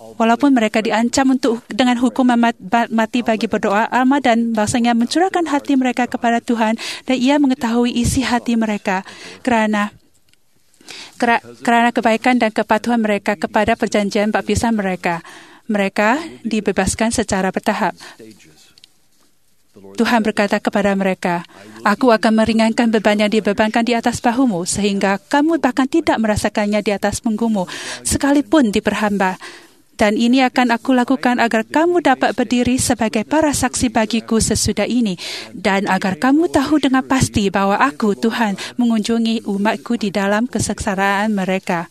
Walaupun mereka diancam untuk dengan hukuman mati bagi berdoa, Alma dan bangsanya mencurahkan hati mereka kepada Tuhan dan Ia mengetahui isi hati mereka kerana kerana kebaikan dan kepatuhan mereka kepada perjanjian baptisan mereka. Mereka dibebaskan secara bertahap. Tuhan berkata kepada mereka, "Aku akan meringankan beban yang dibebankan di atas bahumu, sehingga kamu bahkan tidak merasakannya di atas punggungmu, sekalipun diperhamba. Dan ini akan aku lakukan agar kamu dapat berdiri sebagai para saksi bagiku sesudah ini, dan agar kamu tahu dengan pasti bahwa aku, Tuhan, mengunjungi umatku di dalam kesengsaraan mereka."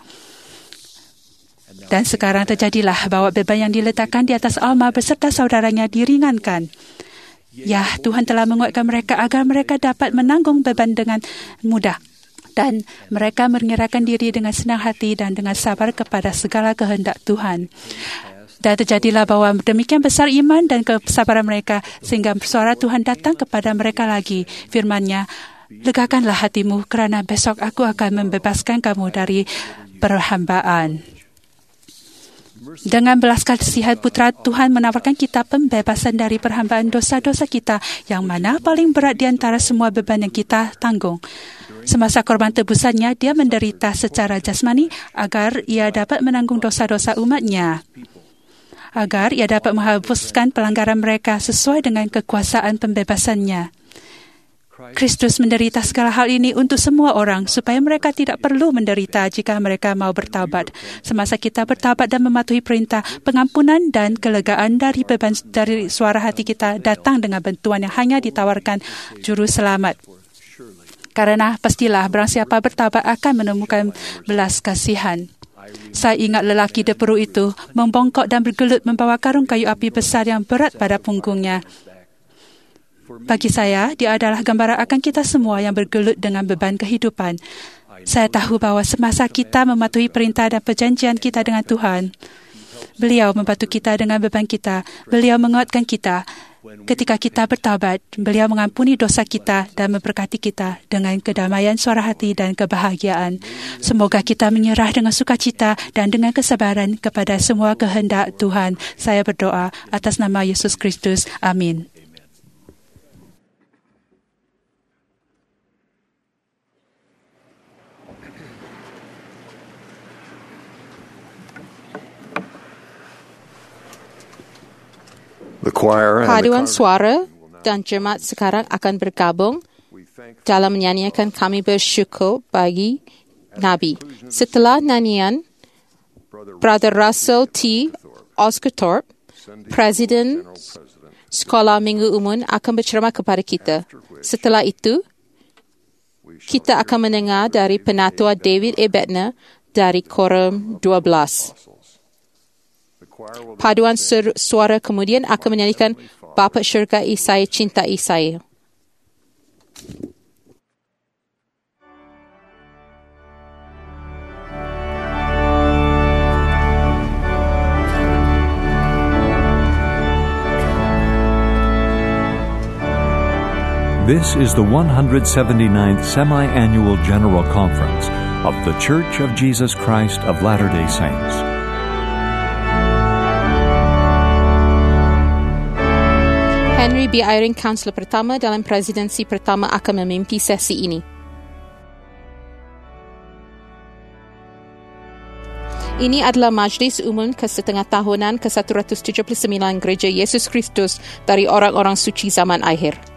Dan sekarang terjadilah bahwa beban yang diletakkan di atas Alma beserta saudaranya diringankan. Ya, Tuhan telah menguatkan mereka agar mereka dapat menanggung beban dengan mudah. Dan mereka menyerahkan diri dengan senang hati dan dengan sabar kepada segala kehendak Tuhan. Dan terjadilah bahwa demikian besar iman dan kesabaran mereka sehingga suara Tuhan datang kepada mereka lagi. Firman-Nya, "Legakanlah hatimu kerana besok aku akan membebaskan kamu dari perhambaan." Dengan belas kasihan Putra, Tuhan menawarkan kita pembebasan dari perhambaan dosa-dosa kita yang mana paling berat di antara semua beban yang kita tanggung. Semasa korban tebusannya, Dia menderita secara jasmani agar Ia dapat menanggung dosa-dosa umat-Nya, agar Ia dapat menghapuskan pelanggaran mereka sesuai dengan kekuasaan pembebasan-Nya. Kristus menderita segala hal ini untuk semua orang supaya mereka tidak perlu menderita jika mereka mau bertaubat. Semasa kita bertaubat dan mematuhi perintah, pengampunan dan kelegaan dari beban dari suara hati kita datang dengan bantuan yang hanya ditawarkan Juru Selamat. Karena pastilah barang siapa bertaubat akan menemukan belas kasihan. Saya ingat lelaki deperu itu membongkok dan bergelut membawa karung kayu api besar yang berat pada punggungnya. Bagi saya, dia adalah gambaran akan kita semua yang bergelut dengan beban kehidupan. Saya tahu bahawa semasa kita mematuhi perintah dan perjanjian kita dengan Tuhan, Beliau membantu kita dengan beban kita. Beliau menguatkan kita. Ketika kita bertaubat, Beliau mengampuni dosa kita dan memberkati kita dengan kedamaian suara hati dan kebahagiaan. Semoga kita menyerah dengan sukacita dan dengan kesabaran kepada semua kehendak Tuhan. Saya berdoa atas nama Yesus Kristus. Amin. Paduan suara dan jemaat sekarang akan bergabung dalam menyanyikan Kami Bersyukur bagi Nabi. Setelah nyanyian, Brother Russell T. Osgothorpe, Presiden Sekolah Minggu Umum, akan berceramah kepada kita. Setelah itu, kita akan mendengar dari Penatua David E. Bettner dari Koram dua belas. Paduan suara kemudian akan menyanyikan Bapa Syurga'i Saya Cintai Saya. This is the one hundred seventy-ninth Semi-Annual General Conference of The Church of Jesus Christ of Latter-day Saints. Henry B. Eyring, Kansler pertama dalam presidensi pertama, akan memimpin sesi ini. Ini adalah majlis umum kesetengah tahunan ke seratus tujuh puluh sembilan Gereja Yesus Kristus dari orang-orang suci zaman akhir.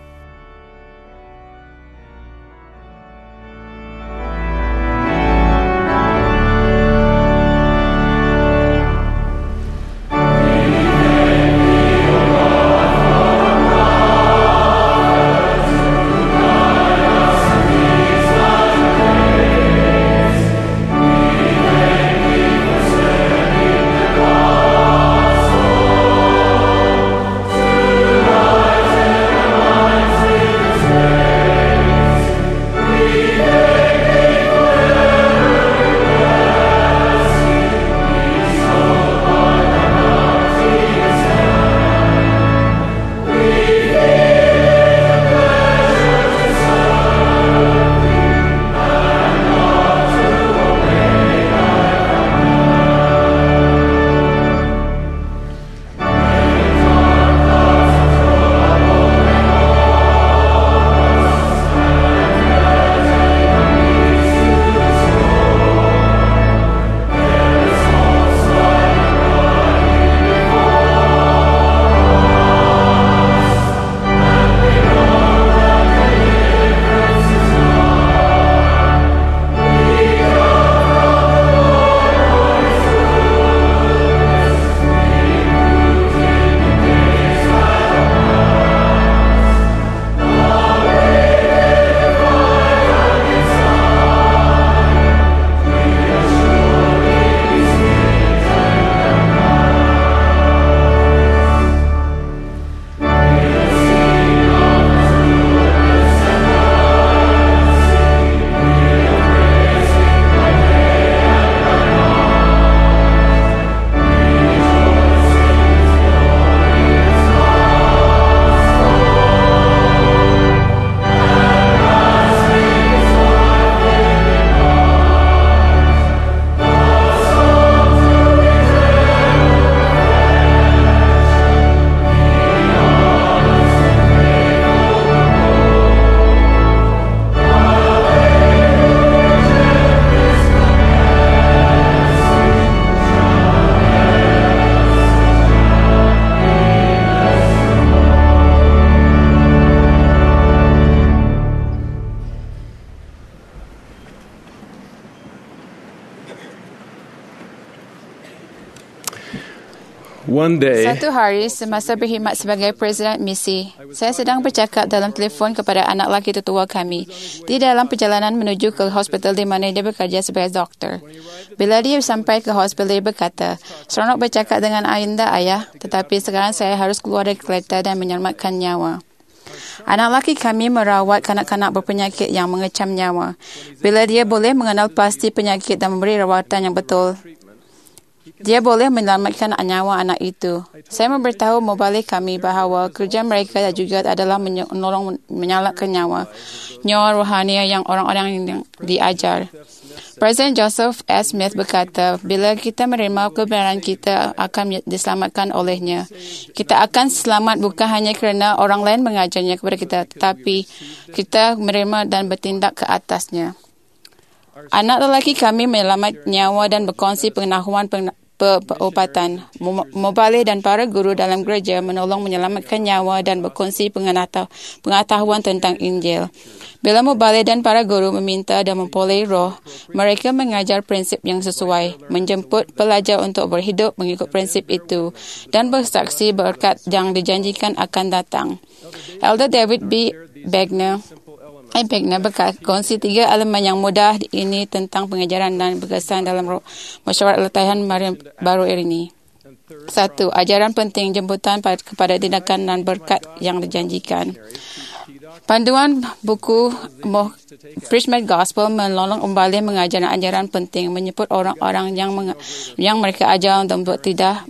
One day, Satu hari, semasa berkhidmat sebagai Presiden Misi, saya sedang bercakap dalam telefon kepada anak lelaki tetua kami di dalam perjalanan menuju ke hospital di mana dia bekerja sebagai doktor. Bila dia sampai ke hospital, dia berkata, "Seronok bercakap dengan anda, ayah, tetapi sekarang saya harus keluar dari kereta dan menyelamatkan nyawa." Anak lelaki kami merawat kanak-kanak berpenyakit yang mengecam nyawa. Bila dia boleh mengenal pasti penyakit dan memberi rawatan yang betul, dia boleh menyelamatkan nyawa anak itu. Saya memberitahu mubalik kami bahawa kerja mereka juga adalah menolong menyelamatkan nyawa, nyawa rohani yang orang-orang yang diajar. Presiden Joseph S. Smith berkata, bila kita menerima kebenaran, kita akan diselamatkan olehnya. Kita akan selamat bukan hanya kerana orang lain mengajarnya kepada kita, tetapi kita menerima dan bertindak ke atasnya. Anak lelaki kami menyelamat nyawa dan berkongsi pengetahuan perubatan. Mubalik dan para guru dalam gereja menolong menyelamatkan nyawa dan berkongsi pengetahuan tentang Injil. Bila mubalik dan para guru meminta dan memperoleh roh, mereka mengajar prinsip yang sesuai, menjemput pelajar untuk berhidup mengikut prinsip itu dan bersaksi berkat yang dijanjikan akan datang. Elder David B. Begner Begner berkongsi tiga elemen yang mudah ini tentang pengajaran dan berkesan dalam mesyuarat latihan baru ini. Satu, ajaran penting jemputan kepada tindakan dan berkat yang dijanjikan. Panduan buku Preachment Gospel menolong kembali mengajar ajaran penting, menyebut orang-orang yang meng- yang mereka ajar untuk tidak.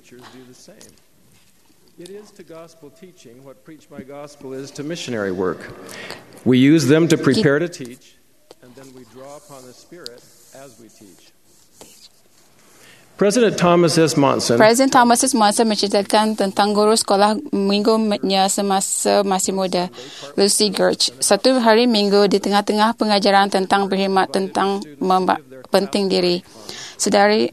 It is to gospel teaching what Preach My Gospel is to missionary work. We use them to prepare to teach, and then we draw upon the Spirit as we teach. President Thomas S. Monson Presiden Thomas S. Monson menceritakan tentang guru sekolah minggunya semasa masih muda, Lucy Gurch. Satu hari minggu di tengah-tengah pengajaran tentang berkhidmat tentang memba- penting diri, saudari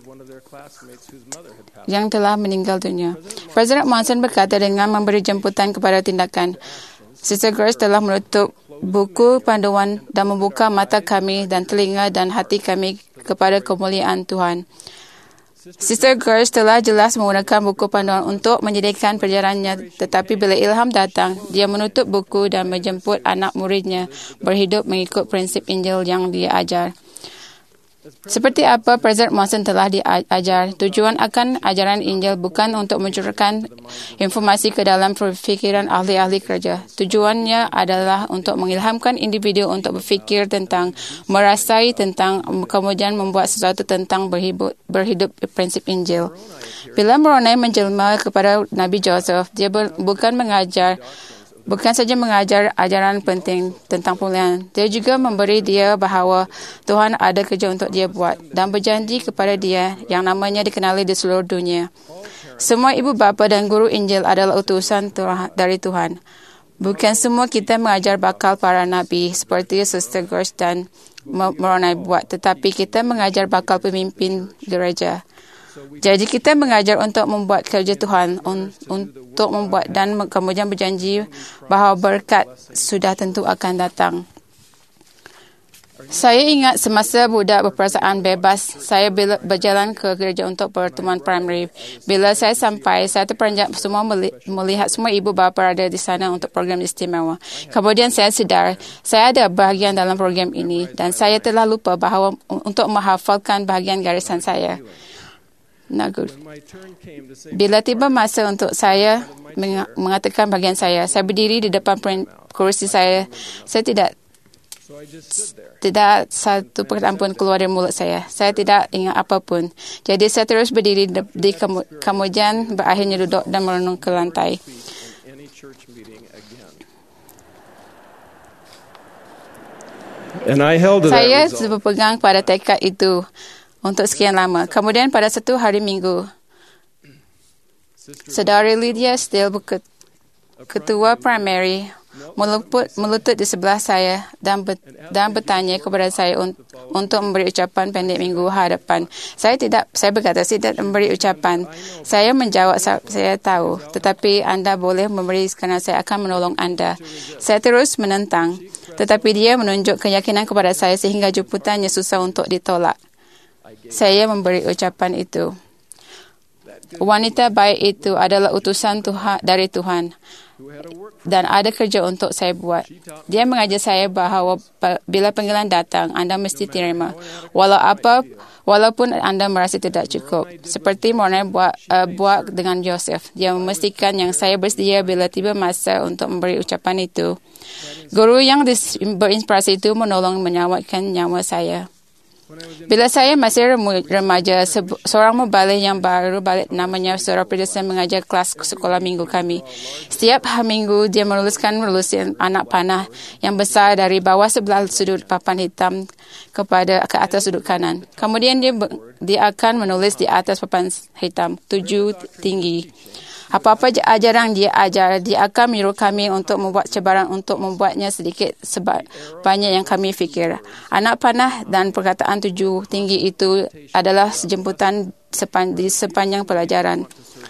yang telah meninggal dunia. Presiden Monson berkata dengan memberi jemputan kepada tindakan. Sister Grace telah menutup buku panduan dan membuka mata kami dan telinga dan hati kami kepada kemuliaan Tuhan. Sister Grace telah jelas menggunakan buku panduan untuk menyediakan perjalanannya, tetapi bila ilham datang, dia menutup buku dan menjemput anak muridnya berhidup mengikut prinsip Injil yang dia ajar. Seperti apa Presiden Monson telah diajar, tujuan akan ajaran Injil bukan untuk mencurahkan informasi ke dalam fikiran ahli-ahli kerja. Tujuannya adalah untuk mengilhamkan individu untuk berfikir tentang, merasai tentang, kemudian membuat sesuatu tentang berhidup, berhidup prinsip Injil. Bila Moroni menjelma kepada Nabi Joseph, dia ber, bukan mengajar Bukan saja mengajar ajaran penting tentang pemulihan, dia juga memberi dia bahawa Tuhan ada kerja untuk dia buat dan berjanji kepada dia yang namanya dikenali di seluruh dunia. Semua ibu bapa dan guru Injil adalah utusan dari Tuhan. Bukan semua kita mengajar bakal para nabi seperti Sister Gersh dan Moroni buat, tetapi kita mengajar bakal pemimpin gereja. Jadi kita mengajar untuk membuat kerja Tuhan, un, untuk membuat dan kemudian berjanji bahawa berkat sudah tentu akan datang. Saya ingat semasa budak berperasaan bebas, saya bila berjalan ke gereja untuk pertemuan primary. Bila saya sampai, saya terperanjat semua melihat semua ibu bapa ada di sana untuk program istimewa. Kemudian saya sedar, saya ada bahagian dalam program ini dan saya telah lupa bahawa untuk menghafalkan bahagian garisan saya. Nagur. Bila tiba masa untuk saya mengatakan bahagian saya, saya berdiri di depan kursi saya. Saya tidak tidak satu perkataan pun keluar dari mulut saya. Saya tidak ingat apapun. Jadi saya terus berdiri di kemudian berakhirnya duduk dan merenung ke lantai. Saya berpegang pada tekad itu untuk sekian lama. Kemudian pada satu hari minggu, saudari Lydia Steele, ketua primary, meluput, melutut di sebelah saya dan, ber, dan bertanya kepada saya un, untuk memberi ucapan pendek minggu hadapan. Saya tidak, saya berkata, saya tidak memberi ucapan. Saya menjawab, saya tahu, tetapi anda boleh memberi kerana saya akan menolong anda. Saya terus menentang, tetapi dia menunjuk keyakinan kepada saya sehingga jemputannya susah untuk ditolak. Saya memberi ucapan itu. wanita baik itu adalah utusan Tuhan dari Tuhan dan ada kerja untuk saya buat. Dia mengajar saya bahawa bila panggilan datang, anda mesti terima. Walau apa, walaupun anda merasa tidak cukup. Seperti Moroni buat, uh, buat dengan Joseph. Dia memastikan yang saya bersedia bila tiba masa untuk memberi ucapan itu. Guru yang berinspirasi itu menolong menyelamatkan nyawa saya. Bila saya masih remaja, seorang mubalik yang baru balik namanya Saudara Peterson mengajar kelas sekolah minggu kami. Setiap hari minggu, dia menuliskan menulisan anak panah yang besar dari bawah sebelah sudut papan hitam kepada ke atas sudut kanan. Kemudian dia dia akan menulis di atas papan hitam, tujuh tinggi. Apa-apa ajaran dia ajar, dia akan menyuruh kami untuk membuat cabaran untuk membuatnya sedikit sebanyak yang kami fikir. Anak panah dan perkataan tujuh tinggi itu adalah jemputan sepan, di sepanjang pelajaran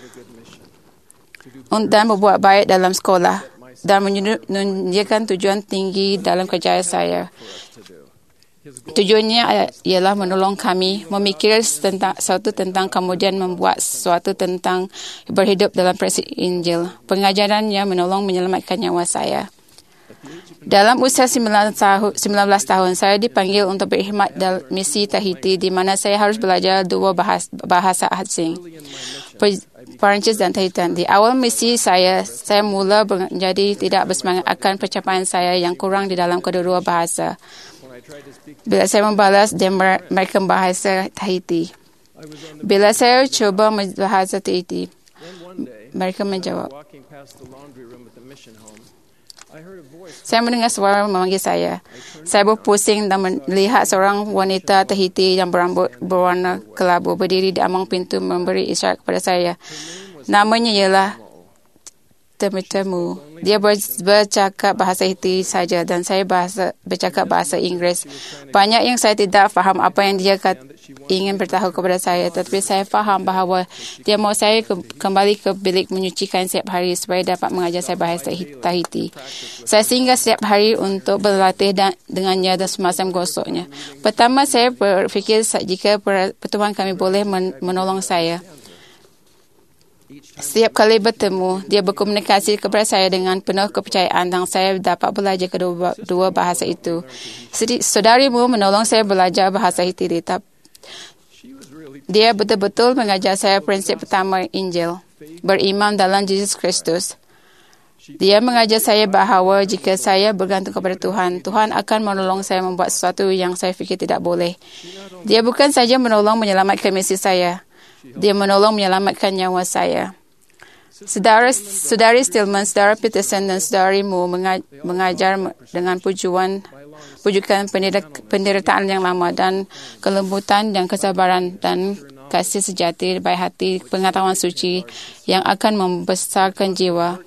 dan membuat baik dalam sekolah dan menunjukkan tujuan tinggi dalam kerja saya. Tujuannya ialah menolong kami memikir tentang sesuatu tentang kemudian membuat sesuatu tentang berhidup dalam prinsip Injil. Pengajarannya menolong menyelamatkan nyawa saya. Dalam usia sembilan belas tahun, saya dipanggil untuk berkhidmat dalam misi Tahiti di mana saya harus belajar dua bahasa, bahasa asing, Perancis dan Tahitan. Di awal misi saya, saya mula menjadi tidak bersemangat akan pencapaian saya yang kurang di dalam kedua bahasa. Bila saya membalas, dia mereka bahasa Tahiti. Bila saya cuba bahasa Tahiti, mereka menjawab. Saya mendengar suara memanggil saya. Saya berpusing dan melihat seorang wanita Tahiti yang berambut berwarna kelabu berdiri di ambang pintu memberi isyarat kepada saya. Namanya ialah Temu. Dia bercakap bahasa Tahiti saja dan saya bahasa, bercakap bahasa Inggeris. Banyak yang saya tidak faham apa yang dia kat, ingin beritahu kepada saya, tetapi saya faham bahawa dia mahu saya ke, kembali ke bilik menyucikan setiap hari supaya dapat mengajar saya bahasa Tahiti. Saya singgah setiap hari untuk berlatih dan, dengannya dan semacam gosoknya. Pertama, saya berfikir jika pertemuan kami boleh men, menolong saya. Setiap kali bertemu, dia berkomunikasi kepada saya dengan penuh kepercayaan dan saya dapat belajar kedua dua bahasa itu. Saudarimu menolong saya belajar bahasa Tahiti. Dia betul-betul mengajar saya prinsip pertama Injil, beriman dalam Yesus Kristus. Dia mengajar saya bahawa jika saya bergantung kepada Tuhan, Tuhan akan menolong saya membuat sesuatu yang saya fikir tidak boleh. Dia bukan saja menolong menyelamatkan misi saya, dia menolong menyelamatkan nyawa saya. Saudara, saudari Stillman, saudara Peterson dan saudari Mu mengajar dengan pujuan, pujukan penderitaan yang lama dan kelembutan dan kesabaran dan kasih sejati, baik hati, pengetahuan suci yang akan membesarkan jiwa.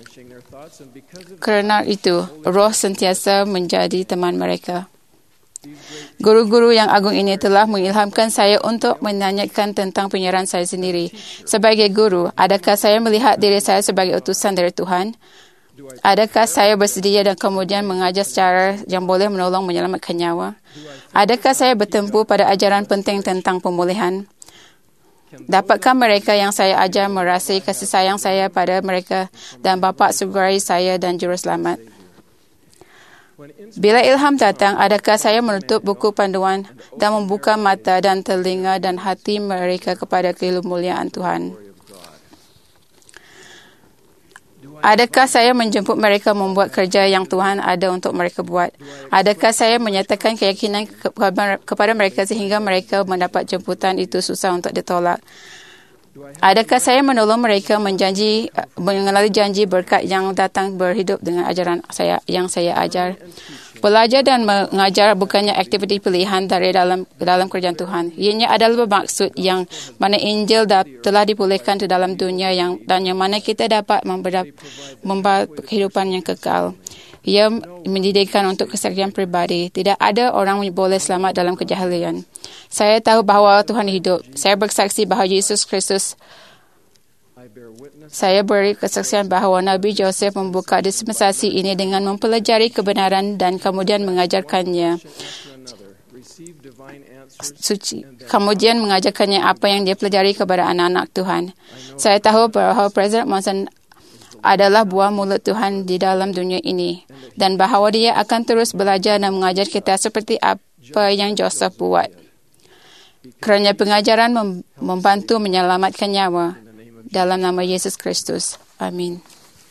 Kerana itu, roh sentiasa menjadi teman mereka. Guru-guru yang agung ini telah mengilhamkan saya untuk menanyakan tentang penyiaran saya sendiri. Sebagai guru, adakah saya melihat diri saya sebagai utusan dari Tuhan? Adakah saya bersedia dan kemudian mengajar secara yang boleh menolong menyelamatkan nyawa? Adakah saya bertempur pada ajaran penting tentang pemulihan? Dapatkah mereka yang saya ajar merasai kasih sayang saya pada mereka dan bapa surgawi saya dan juru selamat? Bila ilham datang, adakah saya menutup buku panduan dan membuka mata dan telinga dan hati mereka kepada kemuliaan Tuhan? Adakah saya menjemput mereka membuat kerja yang Tuhan ada untuk mereka buat? Adakah saya menyatakan keyakinan kepada mereka sehingga mereka mendapat jemputan itu susah untuk ditolak? Adakah saya menolong mereka menjanji, mengenali janji berkat yang datang berhidup dengan ajaran saya yang saya ajar? Belajar dan mengajar bukannya aktiviti pilihan dari dalam dalam kerjaan Tuhan. Ianya adalah bermaksud yang mana Injil dah, telah dipulihkan di dalam dunia yang dan yang mana kita dapat membawa kehidupan yang kekal. Ia mendidikkan untuk kesaksian pribadi. Tidak ada orang boleh selamat dalam kejahilian. Saya tahu bahawa Tuhan hidup. Saya bersaksi bahawa Yesus Kristus. Saya beri kesaksian bahawa Nabi Joseph membuka dispensasi ini dengan mempelajari kebenaran dan kemudian mengajarkannya. suci. Kemudian mengajarkannya apa yang dia pelajari kepada anak-anak Tuhan. Saya tahu bahawa Presiden Monson adalah buah mulut Tuhan di dalam dunia ini dan bahawa dia akan terus belajar dan mengajar kita seperti apa yang Joseph buat. Kerana pengajaran mem- membantu menyelamatkan nyawa dalam nama Yesus Kristus. Amin.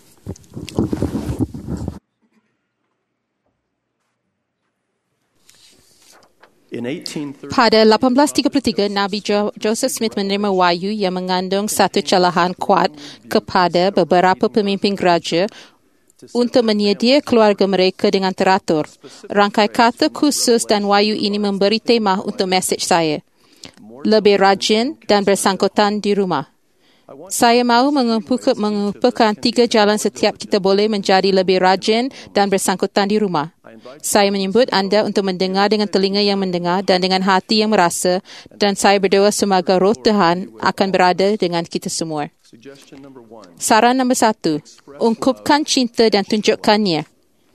Pada lapan belas tiga puluh tiga, Nabi jo- Joseph Smith menerima wahyu yang mengandung satu celahan kuat kepada beberapa pemimpin gereja untuk menyedia keluarga mereka dengan teratur. Rangkai kata khusus dan wahyu ini memberi tema untuk mesej saya. Lebih rajin dan bersangkutan di rumah. Saya mahu mengumpulkan, mengumpulkan tiga jalan setiap kita boleh menjadi lebih rajin dan bersangkutan di rumah. Saya menyebut anda untuk mendengar dengan telinga yang mendengar dan dengan hati yang merasa, dan saya berdoa semoga roh Tuhan akan berada dengan kita semua. Saran nombor satu, ungkapkan cinta dan tunjukkannya.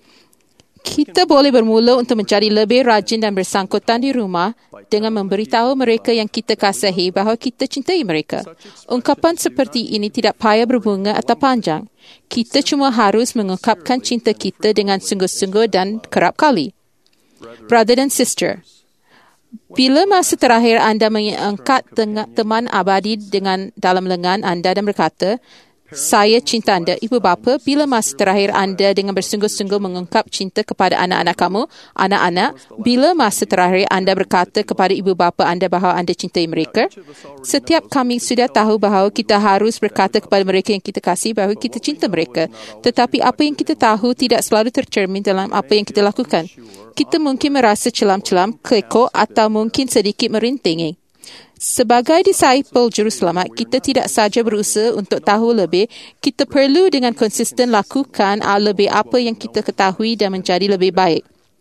Kita boleh bermula untuk menjadi lebih rajin dan bersangkutan di rumah dengan memberitahu mereka yang kita kasihi bahawa kita cintai mereka. Ungkapan seperti ini tidak payah berbunga atau panjang. Kita cuma harus mengungkapkan cinta kita dengan sungguh-sungguh dan kerap kali. Brother and sister, bila masa terakhir anda mengangkat teman abadi dengan dalam lengan anda dan berkata, saya cinta anda, ibu bapa, bila masa terakhir anda dengan bersungguh-sungguh mengungkap cinta kepada anak-anak kamu, anak-anak, bila masa terakhir anda berkata kepada ibu bapa anda bahawa anda cintai mereka? Setiap kami sudah tahu bahawa kita harus berkata kepada mereka yang kita kasih bahawa kita cinta mereka. Tetapi apa yang kita tahu tidak selalu tercermin dalam apa yang kita lakukan. Kita mungkin merasa celam-celam, kekok atau mungkin sedikit merintingi. Sebagai disciple juru selamat, kita tidak saja berusaha untuk tahu lebih, kita perlu dengan konsisten lakukan lebih apa yang kita ketahui dan menjadi lebih baik.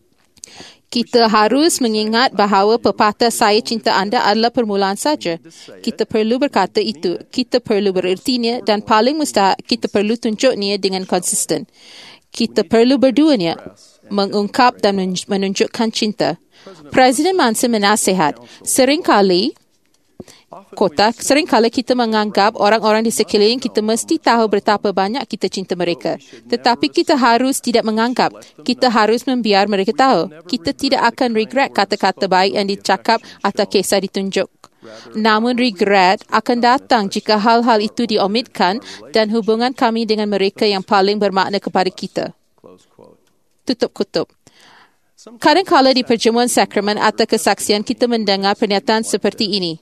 Kita harus mengingat bahawa pepatah saya cinta anda adalah permulaan saja. Kita perlu berkata itu, kita perlu berertinya dan paling mustahak kita perlu tunjuknya dengan konsisten. Kita perlu berduanya, mengungkap dan menunjukkan cinta. Presiden Monson menasihat, seringkali kotak, seringkali kita menganggap orang-orang di sekeliling kita mesti tahu betapa banyak kita cinta mereka. Tetapi kita harus tidak menganggap. Kita harus membiar mereka tahu. Kita tidak akan regret kata-kata baik yang dicakap atau kisah ditunjuk. Namun regret akan datang jika hal-hal itu diomitkan dan hubungan kami dengan mereka yang paling bermakna kepada kita. Tutup kutub. Kadang-kala di perjamuan sakramen atau kesaksian kita mendengar pernyataan seperti ini.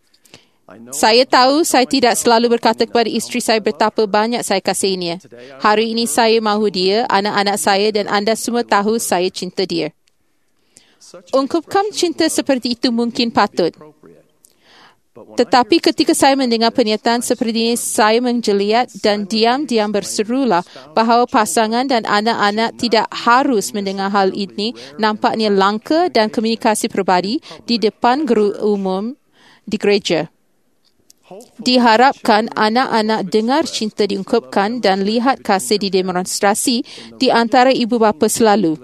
Saya tahu saya tidak selalu berkata kepada isteri saya betapa banyak saya kasihinya. Hari ini saya mahu dia, anak-anak saya dan anda semua tahu saya cinta dia. Ungkapkan cinta seperti itu mungkin patut. Tetapi ketika saya mendengar pernyataan seperti ini, saya menjeliat dan diam-diam berserulah bahawa pasangan dan anak-anak tidak harus mendengar hal ini nampaknya langka dan komunikasi peribadi di depan guru umum di gereja. Diharapkan anak-anak dengar cinta diungkapkan dan lihat kasih didemonstrasi di antara ibu bapa selalu.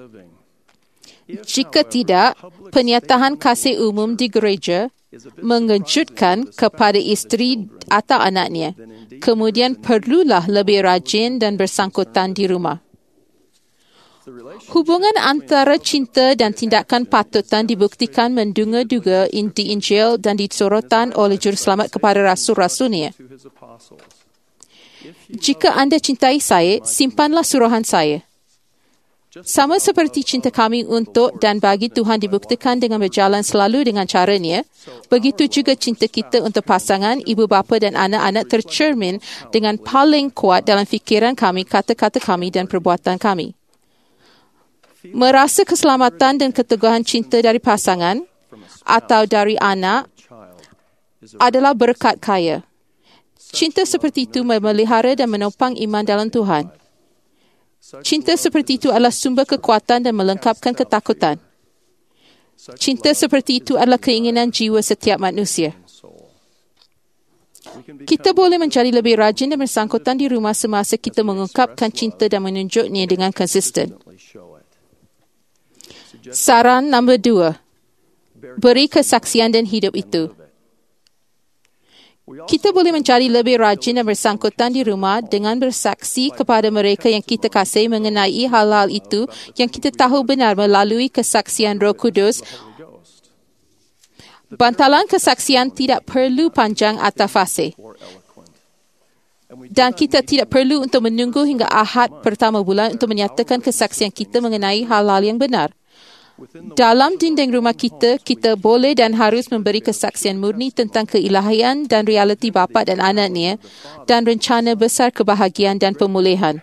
Jika tidak, pernyataan kasih umum di gereja mengejutkan kepada isteri atau anaknya. Kemudian perlulah lebih rajin dan bersangkutan di rumah. Hubungan antara cinta dan tindakan patutan dibuktikan menduga-duga di Injil dan disorotan oleh Juru Selamat kepada rasul-rasulnya. Jika anda cintai saya, simpanlah suruhan saya. Sama seperti cinta kami untuk dan bagi Tuhan dibuktikan dengan berjalan selalu dengan caranya, begitu juga cinta kita untuk pasangan, ibu bapa dan anak-anak tercermin dengan paling kuat dalam fikiran kami, kata-kata kami dan perbuatan kami. Merasa keselamatan dan keteguhan cinta dari pasangan atau dari anak adalah berkat kaya. Cinta seperti itu memelihara dan menopang iman dalam Tuhan. Cinta seperti itu adalah sumber kekuatan dan melengkapkan ketakutan. Cinta seperti itu adalah keinginan jiwa setiap manusia. Kita boleh menjadi lebih rajin dan bersangkutan di rumah semasa kita mengungkapkan cinta dan menunjuknya dengan konsisten. Saran nombor dua. beri kesaksian dan hidup itu. Kita boleh menjadi lebih rajin dan bersangkutan di rumah dengan bersaksi kepada mereka yang kita kasih mengenai hal-hal itu yang kita tahu benar melalui kesaksian Roh Kudus. Bantalan kesaksian tidak perlu panjang atau fasih. Dan kita tidak perlu untuk menunggu hingga Ahad pertama bulan untuk menyatakan kesaksian kita mengenai hal-hal yang benar. Dalam dinding rumah kita, kita boleh dan harus memberi kesaksian murni tentang keilahian dan realiti bapa dan anaknya dan rencana besar kebahagiaan dan pemulihan.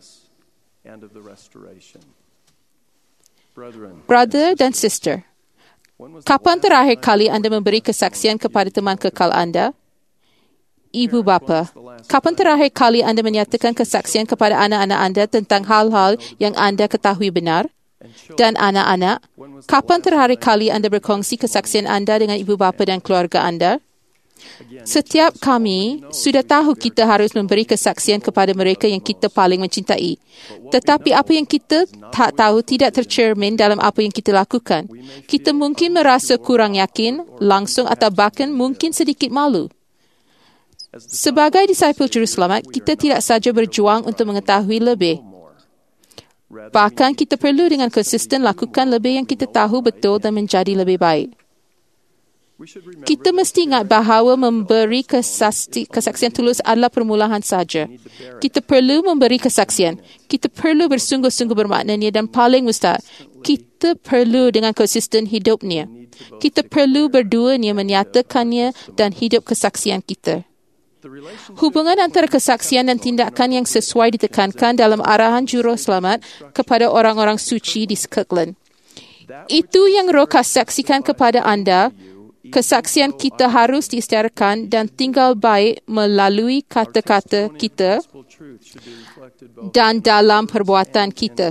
Brother dan sister, kapan terakhir kali anda memberi kesaksian kepada teman kekal anda? Ibu bapa, kapan terakhir kali anda menyatakan kesaksian kepada anak-anak anda tentang hal-hal yang anda ketahui benar? Dan anak-anak, kapan terakhir kali anda berkongsi kesaksian anda dengan ibu bapa dan keluarga anda? Setiap kami sudah tahu kita harus memberi kesaksian kepada mereka yang kita paling mencintai. Tetapi apa yang kita tak tahu tidak tercermin dalam apa yang kita lakukan. Kita mungkin merasa kurang yakin, langsung atau bahkan mungkin sedikit malu. Sebagai disciple Juru Selamat, kita tidak saja berjuang untuk mengetahui lebih. Bahkan kita perlu dengan konsisten lakukan lebih yang kita tahu betul dan menjadi lebih baik. Kita mesti ingat bahawa memberi kesasti, kesaksian tulus adalah permulaan saja. Kita perlu memberi kesaksian. Kita perlu bersungguh-sungguh bermaknanya dan paling mustahil, kita perlu dengan konsisten hidupnya. Kita perlu berduanya menyatakannya dan hidup kesaksian kita. Hubungan antara kesaksian dan tindakan yang sesuai ditekankan dalam arahan Juru Selamat kepada orang-orang suci di Scotland. Itu yang Roh saksikan kepada anda. Kesaksian kita harus diisytiharkan dan tinggal baik melalui kata-kata kita dan dalam perbuatan kita.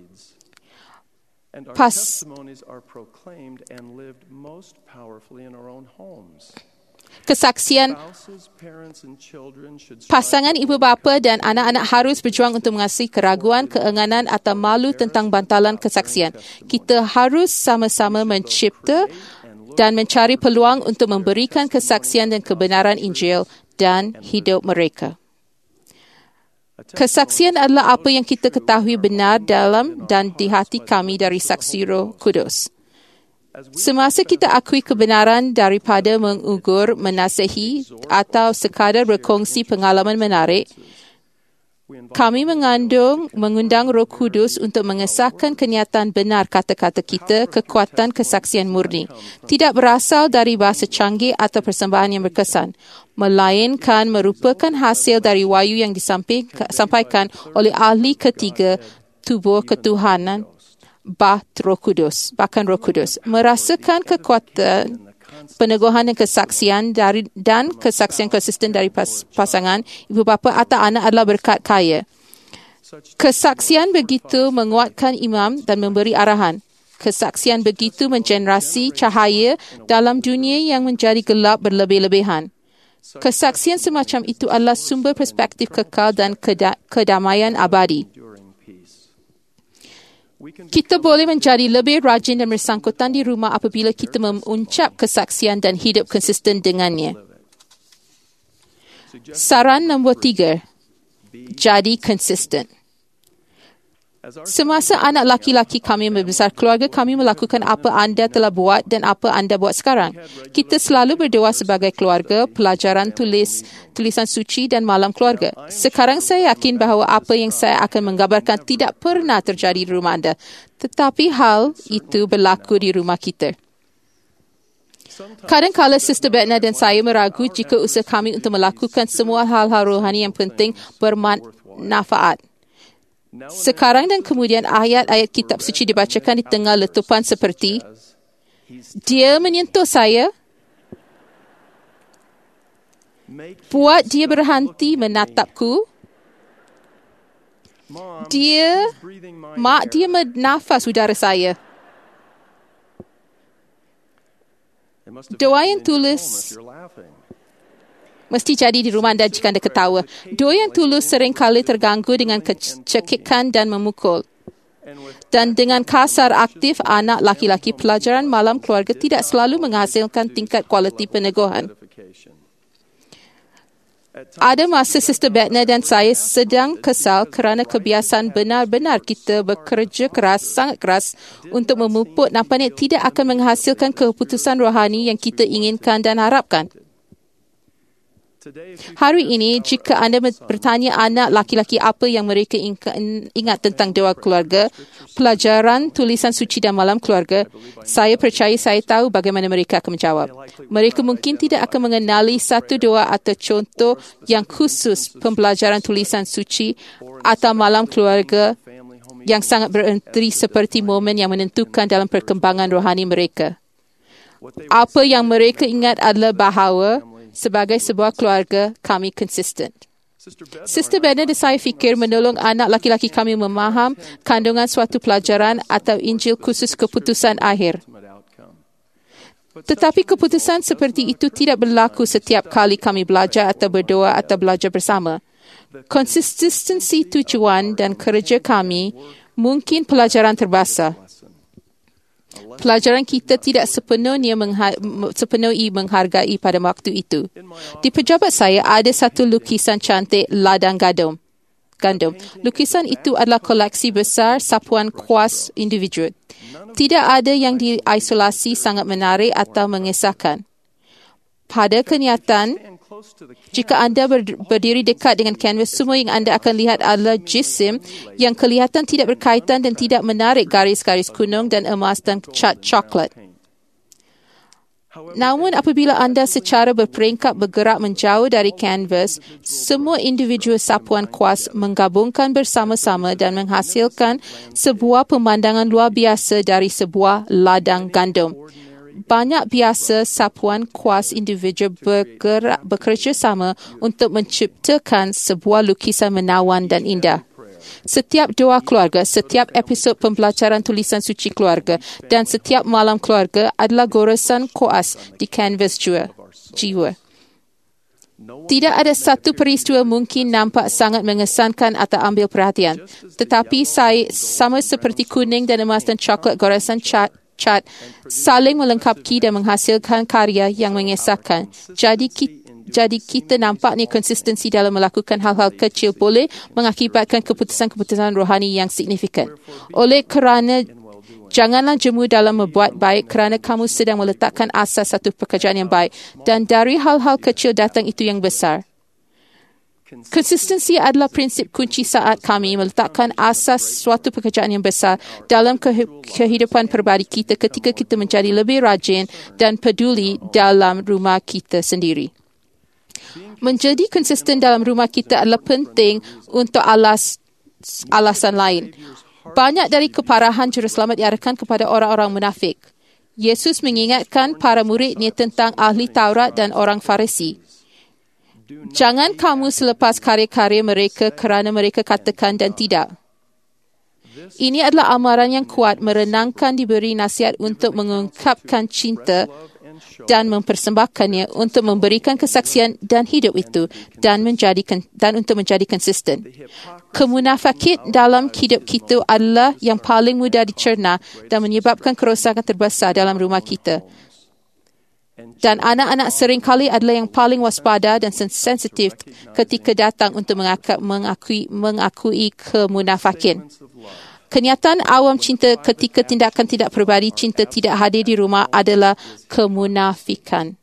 Pas Kesaksian pasangan ibu bapa dan anak-anak harus berjuang untuk mengatasi keraguan, keenganan atau malu tentang bantalan kesaksian. Kita harus sama-sama mencipta dan mencari peluang untuk memberikan kesaksian dan kebenaran Injil dan hidup mereka. Kesaksian adalah apa yang kita ketahui benar dalam dan di hati kami dari saksi Roh Kudus. Semasa kita akui kebenaran daripada mengugur, menasihi atau sekadar berkongsi pengalaman menarik, kami mengandung, mengundang Roh Kudus untuk mengesahkan kenyataan benar kata-kata kita, kekuatan kesaksian murni. Tidak berasal dari bahasa canggih atau persembahan yang berkesan, melainkan merupakan hasil dari wahyu yang disampaikan oleh ahli ketiga tubuh ketuhanan, bah Roh Kudus, bahkan Roh Kudus. Merasakan kekuatan peneguhan dan kesaksian dari dan kesaksian konsisten dari pas, pasangan ibu bapa atau anak adalah berkat kaya. Kesaksian begitu menguatkan imam dan memberi arahan. Kesaksian begitu mengenerasi cahaya dalam dunia yang menjadi gelap berlebih-lebihan. Kesaksian semacam itu adalah sumber perspektif kekal dan keda- kedamaian abadi. Kita boleh menjadi lebih rajin dan bersangkutan di rumah apabila kita mengucap kesaksian dan hidup konsisten dengannya. Saran nombor tiga, jadi konsisten. Semasa anak laki-laki kami membesar, keluarga kami melakukan apa anda telah buat dan apa anda buat sekarang. Kita selalu berdoa sebagai keluarga, pelajaran tulis, tulisan suci dan malam keluarga. Sekarang saya yakin bahawa apa yang saya akan menggambarkan tidak pernah terjadi di rumah anda. Tetapi hal itu berlaku di rumah kita. Kadang-kala Sister Betna dan saya meragu jika usaha kami untuk melakukan semua hal-hal rohani yang penting bermanfaat. Sekarang dan kemudian ayat-ayat kitab suci dibacakan di tengah letupan seperti, dia menyentuh saya, buat dia berhenti menatapku, dia, mak dia menafas udara saya. Doa yang tulis mesti jadi di rumah anda jika anda ketawa. Doa yang tulus seringkali terganggu dengan kecekikan dan memukul. Dan dengan kasar aktif, anak laki-laki pelajaran malam keluarga tidak selalu menghasilkan tingkat kualiti peneguhan. Ada masa Sister Bednar dan saya sedang kesal kerana kebiasaan benar-benar kita bekerja keras, sangat keras untuk memupuk nampaknya tidak akan menghasilkan keputusan rohani yang kita inginkan dan harapkan. Hari ini, jika anda bertanya anak laki-laki apa yang mereka ingat tentang doa keluarga, pelajaran tulisan suci dan malam keluarga, saya percaya saya tahu bagaimana mereka akan menjawab. Mereka mungkin tidak akan mengenali satu doa atau contoh yang khusus pembelajaran tulisan suci atau malam keluarga yang sangat berarti seperti momen yang menentukan dalam perkembangan rohani mereka. Apa yang mereka ingat adalah bahawa sebagai sebuah keluarga, kami konsisten. Sister Bednar dan saya fikir menolong anak laki-laki kami memaham kandungan suatu pelajaran atau Injil khusus keputusan akhir. Tetapi keputusan seperti itu tidak berlaku setiap kali kami belajar atau berdoa atau belajar bersama. Konsistensi tujuan dan kerja kami mungkin pelajaran terbesar. Pelajaran kita tidak sepenuhnya mengha- sepenuhnya menghargai pada waktu itu. Di pejabat saya ada satu lukisan cantik ladang gandum. Gandum. Lukisan itu adalah koleksi besar sapuan kuas individu. Tidak ada yang diisolasi sangat menarik atau mengesahkan. Pada kenyataan, jika anda berdiri dekat dengan kanvas, semua yang anda akan lihat adalah jisim yang kelihatan tidak berkaitan dan tidak menarik garis-garis kuning dan emas dan cat coklat. Namun apabila anda secara berperingkat bergerak menjauh dari kanvas, semua individu sapuan kuas menggabungkan bersama-sama dan menghasilkan sebuah pemandangan luar biasa dari sebuah ladang gandum. Banyak biasa sapuan kuas individu bergerak bekerjasama untuk menciptakan sebuah lukisan menawan dan indah. Setiap doa keluarga, setiap episod pembelajaran tulisan suci keluarga dan setiap malam keluarga adalah goresan kuas di kanvas jiwa. jiwa. Tidak ada satu peristiwa mungkin nampak sangat mengesankan atau ambil perhatian. Tetapi saya, sama seperti kuning dan emas dan coklat goresan cat, cat saling melengkapi dan menghasilkan karya yang mengesahkan. Jadi kita, jadi kita nampaknya konsistensi dalam melakukan hal-hal kecil boleh mengakibatkan keputusan-keputusan rohani yang signifikan. Oleh kerana janganlah jemu dalam membuat baik kerana kamu sedang meletakkan asas satu pekerjaan yang baik dan dari hal-hal kecil datang itu yang besar. Konsistensi adalah prinsip kunci saat kami meletakkan asas suatu pekerjaan yang besar dalam kehidupan peribadi kita ketika kita menjadi lebih rajin dan peduli dalam rumah kita sendiri. Menjadi konsisten dalam rumah kita adalah penting untuk alas, alasan lain. Banyak dari keparahan Juruselamat diarahkan kepada orang-orang munafik. Yesus mengingatkan para muridnya tentang ahli Taurat dan orang Farisi. Jangan kamu selepas karya-karya mereka kerana mereka katakan dan tidak. Ini adalah amaran yang kuat merenangkan diberi nasihat untuk mengungkapkan cinta dan mempersembahkannya untuk memberikan kesaksian dan hidup itu dan menjadikan dan untuk menjadi konsisten. Kemunafikan dalam hidup kita adalah yang paling mudah dicerna dan menyebabkan kerosakan terbesar dalam rumah kita. Dan anak-anak seringkali adalah yang paling waspada dan sensitif ketika datang untuk mengakui, mengakui kemunafikan. Kenyataan awam cinta ketika tindakan tidak peribadi cinta tidak hadir di rumah adalah kemunafikan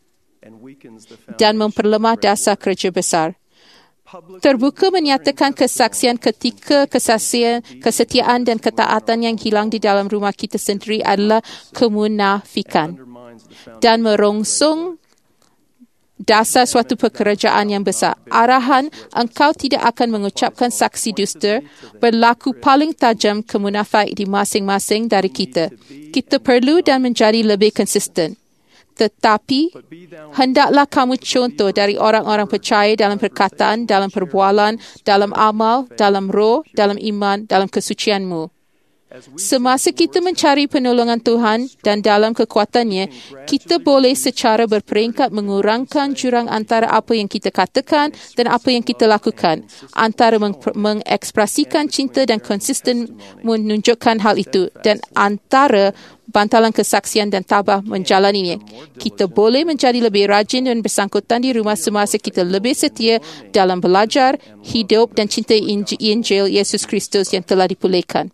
dan memperlemah dasar kerja besar. Terbuka menyatakan kesaksian ketika kesaksian, kesetiaan dan ketaatan yang hilang di dalam rumah kita sendiri adalah kemunafikan dan merongsong dasar suatu pekerjaan yang besar. Arahan engkau tidak akan mengucapkan saksi dusta berlaku paling tajam kemunafik di masing-masing dari kita. Kita perlu dan menjadi lebih konsisten. Tetapi, hendaklah kamu contoh dari orang-orang percaya dalam perkataan, dalam perbualan, dalam amal, dalam roh, dalam iman, dalam kesucianmu. Semasa kita mencari penolongan Tuhan dan dalam kekuatannya, kita boleh secara berperingkat mengurangkan jurang antara apa yang kita katakan dan apa yang kita lakukan, antara meng- mengekspresikan cinta dan konsisten menunjukkan hal itu, dan antara bantalan kesaksian dan tabah menjalaninya. Kita boleh menjadi lebih rajin dan bersangkutan di rumah semasa kita lebih setia dalam belajar, hidup dan cinta Injil Yesus Kristus yang telah dipulihkan.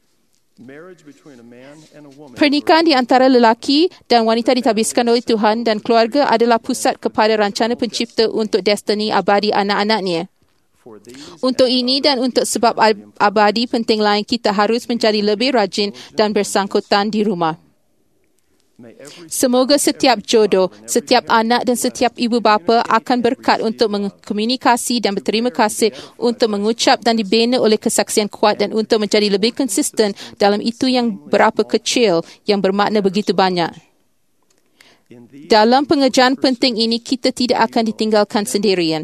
Pernikahan di antara lelaki dan wanita ditabiskan oleh Tuhan dan keluarga adalah pusat kepada rancana pencipta untuk destiny abadi anak-anaknya. Untuk ini dan untuk sebab abadi penting lain, kita harus menjadi lebih rajin dan bersangkutan di rumah. Semoga setiap jodoh, setiap anak dan setiap ibu bapa akan berkat untuk mengkomunikasi dan berterima kasih, untuk mengucap dan dibina oleh kesaksian kuat dan untuk menjadi lebih konsisten dalam itu yang berapa kecil yang bermakna begitu banyak. Dalam pengerjaan penting ini, kita tidak akan ditinggalkan sendirian.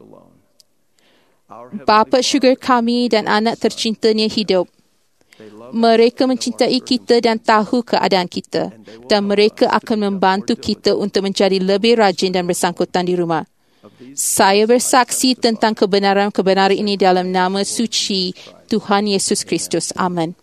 Bapa syurga kami dan anak tercintanya hidup. Mereka mencintai kita dan tahu keadaan kita, dan mereka akan membantu kita untuk menjadi lebih rajin dan bersangkutan di rumah. Saya bersaksi tentang kebenaran-kebenaran ini dalam nama suci Tuhan Yesus Kristus. Amin.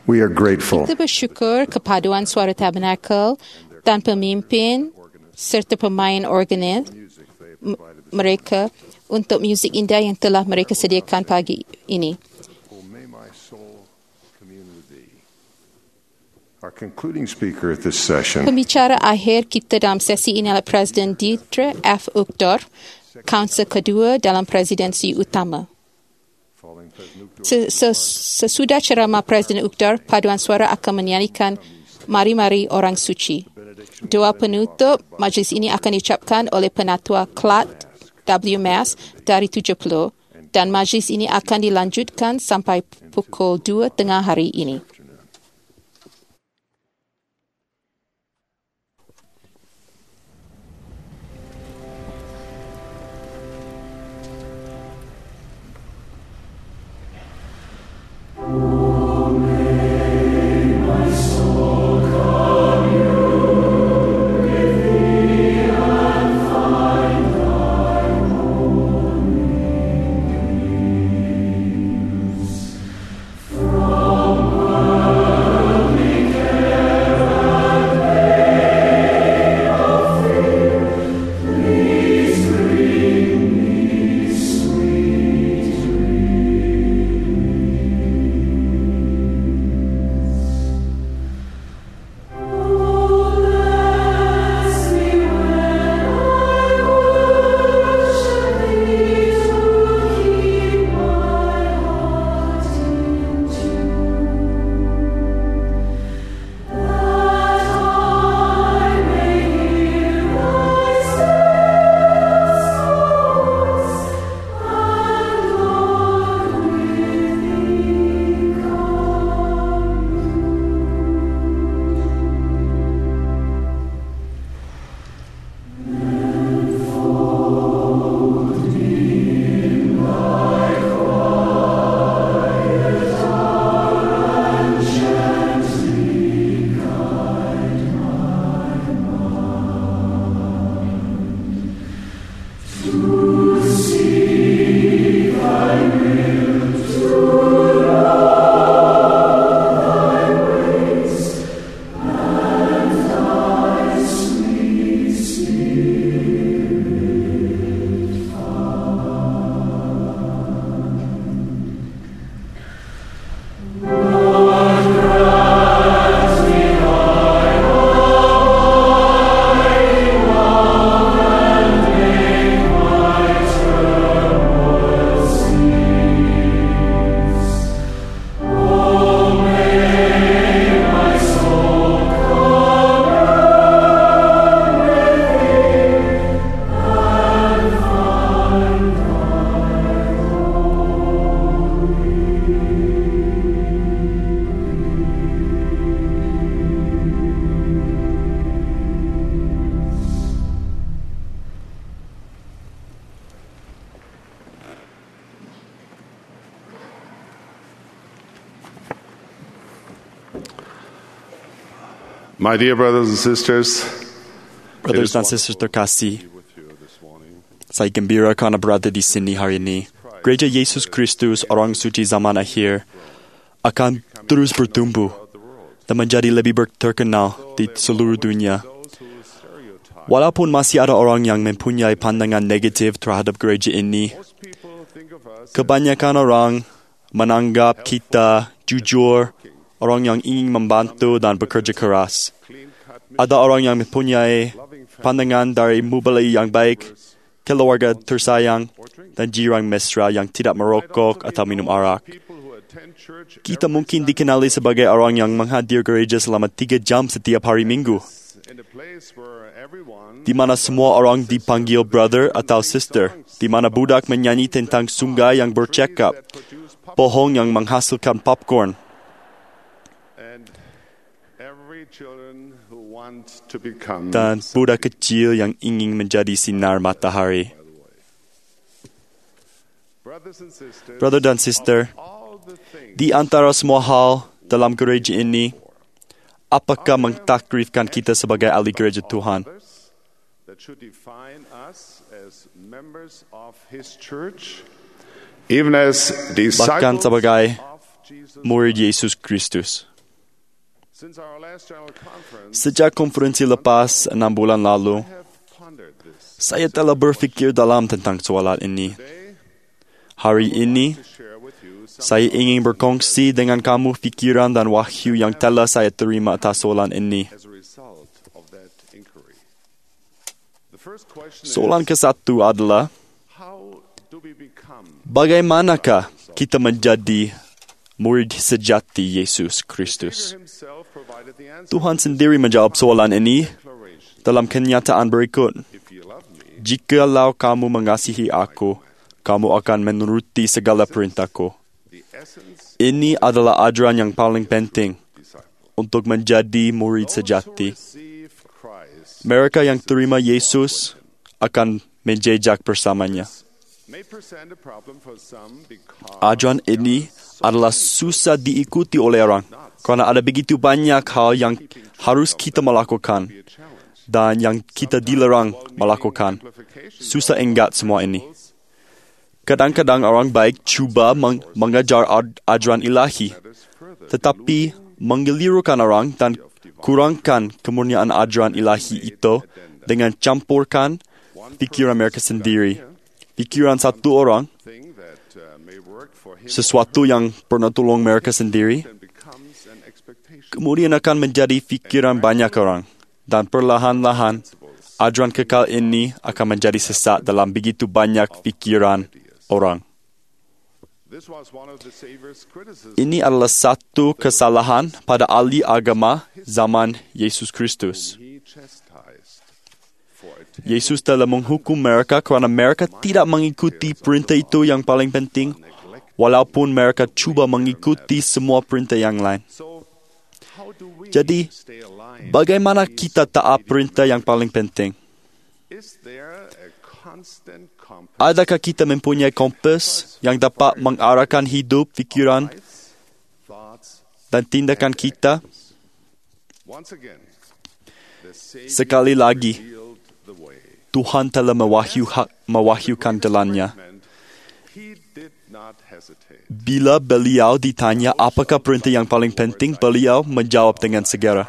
We are grateful Kita bersyukur kepaduan suara tabernakel dan pemimpin serta pemain organis m- mereka untuk muzik indah yang telah mereka sediakan pagi ini. Oh, may my soul commune with thee. Our concluding speaker at this session Pembicara akhir kita dalam sesi ini adalah Presiden Dieter F. Uchtdorf, kaunselor kedua dalam presidensi utama. Sesudah ceramah Presiden Uchtdorf, paduan suara akan menyanyikan Mari-Mari Orang Suci. Doa penutup majlis ini akan diucapkan oleh Penatua Clark W. Mass dari tujuh puluh dan majlis ini akan dilanjutkan sampai pukul dua tengah hari ini. My dear brothers and sisters, Brothers dan sisters terkasih, saya gembira karena berada di sini hari ini. Gereja Yesus Kristus, orang suci zaman akhir, akan terus bertumbuh dan menjadi lebih terkenal di seluruh dunia. Walaupun masih ada orang yang mempunyai pandangan negatif terhadap gereja ini, kebanyakan orang menganggap kita jujur, orang yang ingin membantu dan bekerja keras. Ada orang yang mempunyai pandangan dari mubali yang baik, keluarga tersayang, dan jiran mesra yang tidak merokok atau minum arak. Kita mungkin dikenali sebagai orang yang menghadir gereja selama tiga jam setiap hari Minggu, di mana semua orang dipanggil brother atau sister, di mana budak menyanyi tentang sungai yang bercakap, pohon yang menghasilkan popcorn, dan budak kecil yang ingin menjadi sinar matahari. Brother dan sister, di antara semua hal dalam gereja ini, apakah mentakrifkan kita sebagai ahli gereja Tuhan? Bahkan sebagai murid Yesus Kristus. Since our last general conference, Sejak konferensi lepas enam bulan lalu, I have pondered this. saya telah berfikir dalam tentang soalan ini. Hari ini, To share with you some saya ingin berkongsi dengan kamu fikiran dan wahyu yang telah saya terima atas soalan ini. as a result of that inquiry. The first question Soalan is, ke satu adalah, how do we become bagaimanakah kita menjadi murid sejati Yesus Kristus? himself provided the answer. Tuhan sendiri menjawab soalan ini Declaration. dalam kenyataan berikut. If you love me, Jikalau kamu mengasihi aku, kamu akan menuruti segala perintahku. the essence Ini adalah ajaran yang paling penting disciple. untuk menjadi murid Those who sejati. receive Christ Mereka yang terima Yesus akan menjejak bersamanya. may present a problem for some because Ajaran ini adalah susah diikuti oleh orang kerana ada begitu banyak hal yang harus kita melakukan a challenge. dan yang kita dilarang melakukan. Susah ingat semua ini. Kadang-kadang orang baik cuba meng- mengajar ad- ajaran ilahi, tetapi menggelirukan orang dan kurangkan kemurnian ajaran ilahi itu dengan campurkan fikiran mereka sendiri. Fikiran satu orang, Thing that uh, may work for him sesuatu yang pernah tolong mereka sendiri, and becomes an expectation. kemudian akan menjadi fikiran banyak orang. Dan perlahan-lahan, ajaran kekal ini akan menjadi sesat dalam begitu banyak fikiran orang. This was one of the Savior's criticisms. Ini adalah satu kesalahan pada ahli agama zaman Yesus Kristus. He chastised for it. Yesus telah menghukum mereka kerana mereka tidak mengikuti perintah itu yang paling penting, walaupun mereka cuba mengikuti semua perintah yang lain. So, how do we Jadi, stay aligned? bagaimana kita taat perintah yang paling penting? Is there a constant compass Adakah kita mempunyai kompas yang dapat mengarahkan hidup, fikiran thoughts? dan tindakan kita? Once again, the Savior Sekali lagi, revealed the way. Tuhan telah mewahyu, mewahyukan jalannya. He did not hesitate. Bila beliau ditanya apakah perintah yang paling penting, beliau menjawab dengan segera.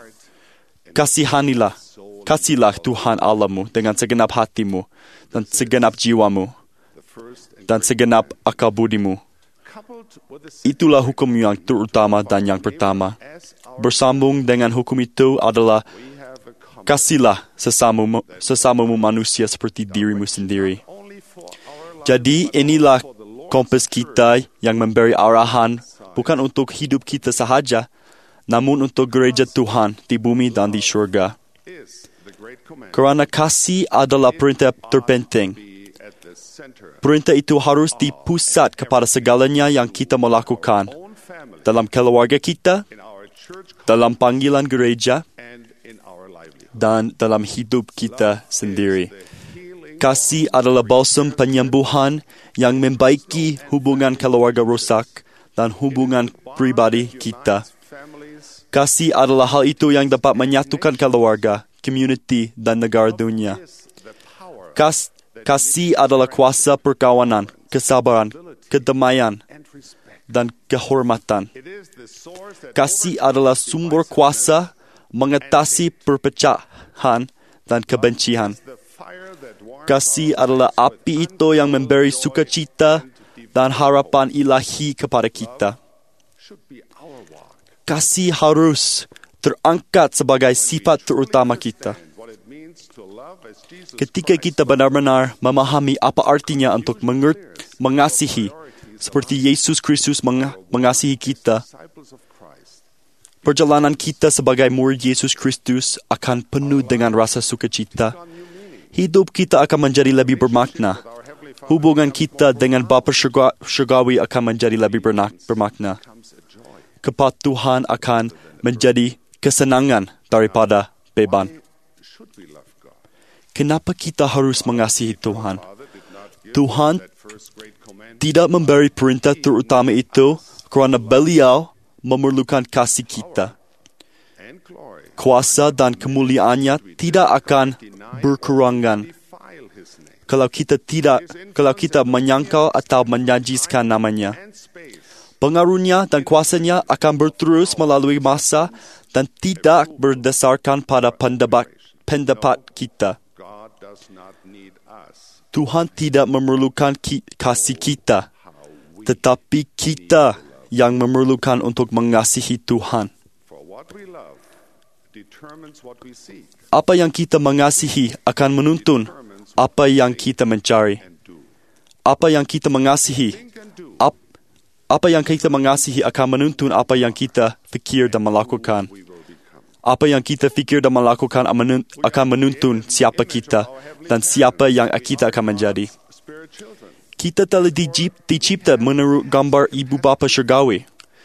Kasihanilah, kasihlah Tuhan Allahmu dengan segenap hatimu dan segenap jiwamu The first and dan segenap akal budimu. coupled with the Itulah hukum yang terutama dan yang pertama. as our Bersambung dengan hukum itu adalah we have a compass kasihlah sesamamu, sesamamu manusia seperti dirimu sendiri. only for our lives, Jadi inilah kompas kita yang memberi arahan bukan untuk hidup kita sahaja, namun untuk gereja Tuhan di bumi dan di syurga. is the great command. Kerana kasih adalah perintah terpenting. Be at the center Perintah itu harus dipusat kepada segalanya yang kita melakukan own family, dalam keluarga kita, in our church dalam panggilan gereja, and in our livelihood. dan dalam hidup kita sendiri. The healing Kasih adalah balsam penyembuhan yang membaiki hubungan keluarga rosak dan hubungan pribadi kita. families Kasih adalah hal itu yang dapat menyatukan keluarga, komuniti dan negara dunia. is the power Kas, kasih adalah kuasa perkawanan, kesabaran, kedamaian, and respect. dan kehormatan. It is the source that Kasih adalah sumber kuasa mengatasi perpecahan dan kebencian. the fire that warms Kasih adalah api itu yang memberi sukacita dan harapan ilahi kepada kita. should be our walk. Kasih harus terangkat sebagai sifat terutama kita. And what it means to love as Jesus Ketika Christ kita benar-benar memahami apa artinya untuk mengerti, mengasihi, seperti Yesus Kristus meng- mengasihi kita, disciples of Christ. perjalanan kita sebagai murid Yesus Kristus akan penuh dengan rasa sukacita. Hidup kita akan menjadi lebih bermakna. Our Heavenly Father Hubungan kita dengan Bapa Syurga- Syurgawi akan menjadi lebih bernak- bermakna. becomes a joy. Kepatuhan akan menjadi kesenangan daripada beban. Should we love God? Kenapa kita harus mengasihi Tuhan? Father did not give Tuhan that first great command tidak memberi perintah terutama itu kerana beliau memerlukan kasih kita. and glory. Kuasa dan kemuliaannya tidak akan berkurangan Defile his name kalau kita tidak kalau kita menyangkal atau menajiskan namanya. and space Pengaruhnya dan kuasanya akan berterus melalui masa dan tidak berdasarkan pada pendapat, pendapat kita. Tuhan tidak memerlukan ki- kasih kita, tetapi kita yang memerlukan untuk mengasihi Tuhan. Apa yang kita mengasihi akan menuntun apa yang kita mencari. Apa yang kita mengasihi, ap, apa yang kita mengasihi akan menuntun apa yang kita fikir dan melakukan. Apa yang kita fikir dan melakukan akan menuntun siapa kita dan siapa yang kita akan menjadi. Kita telah dicipta menurut gambar ibu bapa syurgawi.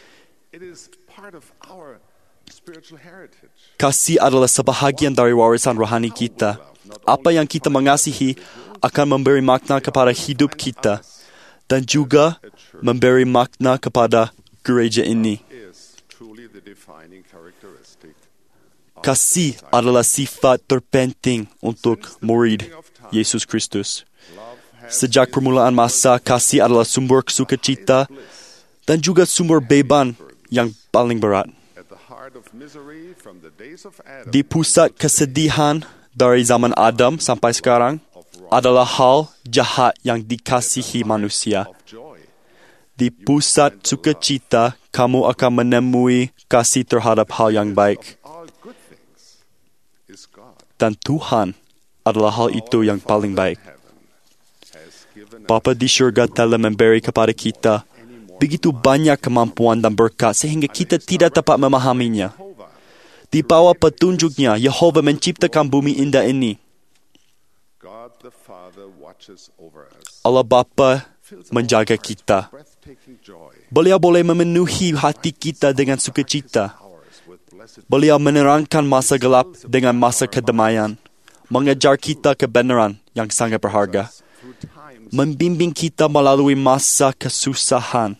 Kasih adalah sebahagian dari warisan rohani kita. Apa yang kita mengasihi akan memberi makna kepada hidup kita dan juga memberi makna kepada gereja ini. Kasih adalah sifat terpenting untuk murid Yesus Kristus. Sejak permulaan masa, kasih adalah sumber sukacita dan juga sumber beban yang paling berat. Di pusat kesedihan dari zaman Adam sampai sekarang adalah hal jahat yang dikasihi manusia. Di pusat sukacita, kamu akan menemui kasih terhadap hal yang baik. Dan Tuhan adalah hal itu yang paling baik. Bapa di syurga telah memberi kepada kita begitu banyak kemampuan dan berkat sehingga kita tidak dapat memahaminya. Di bawah petunjuknya, Yehova menciptakan bumi indah ini. Allah Bapa menjaga kita. Beliau boleh memenuhi hati kita dengan sukacita. Beliau menerangkan masa gelap dengan masa kedamaian, mengajar kita kebenaran yang sangat berharga, membimbing kita melalui masa kesusahan.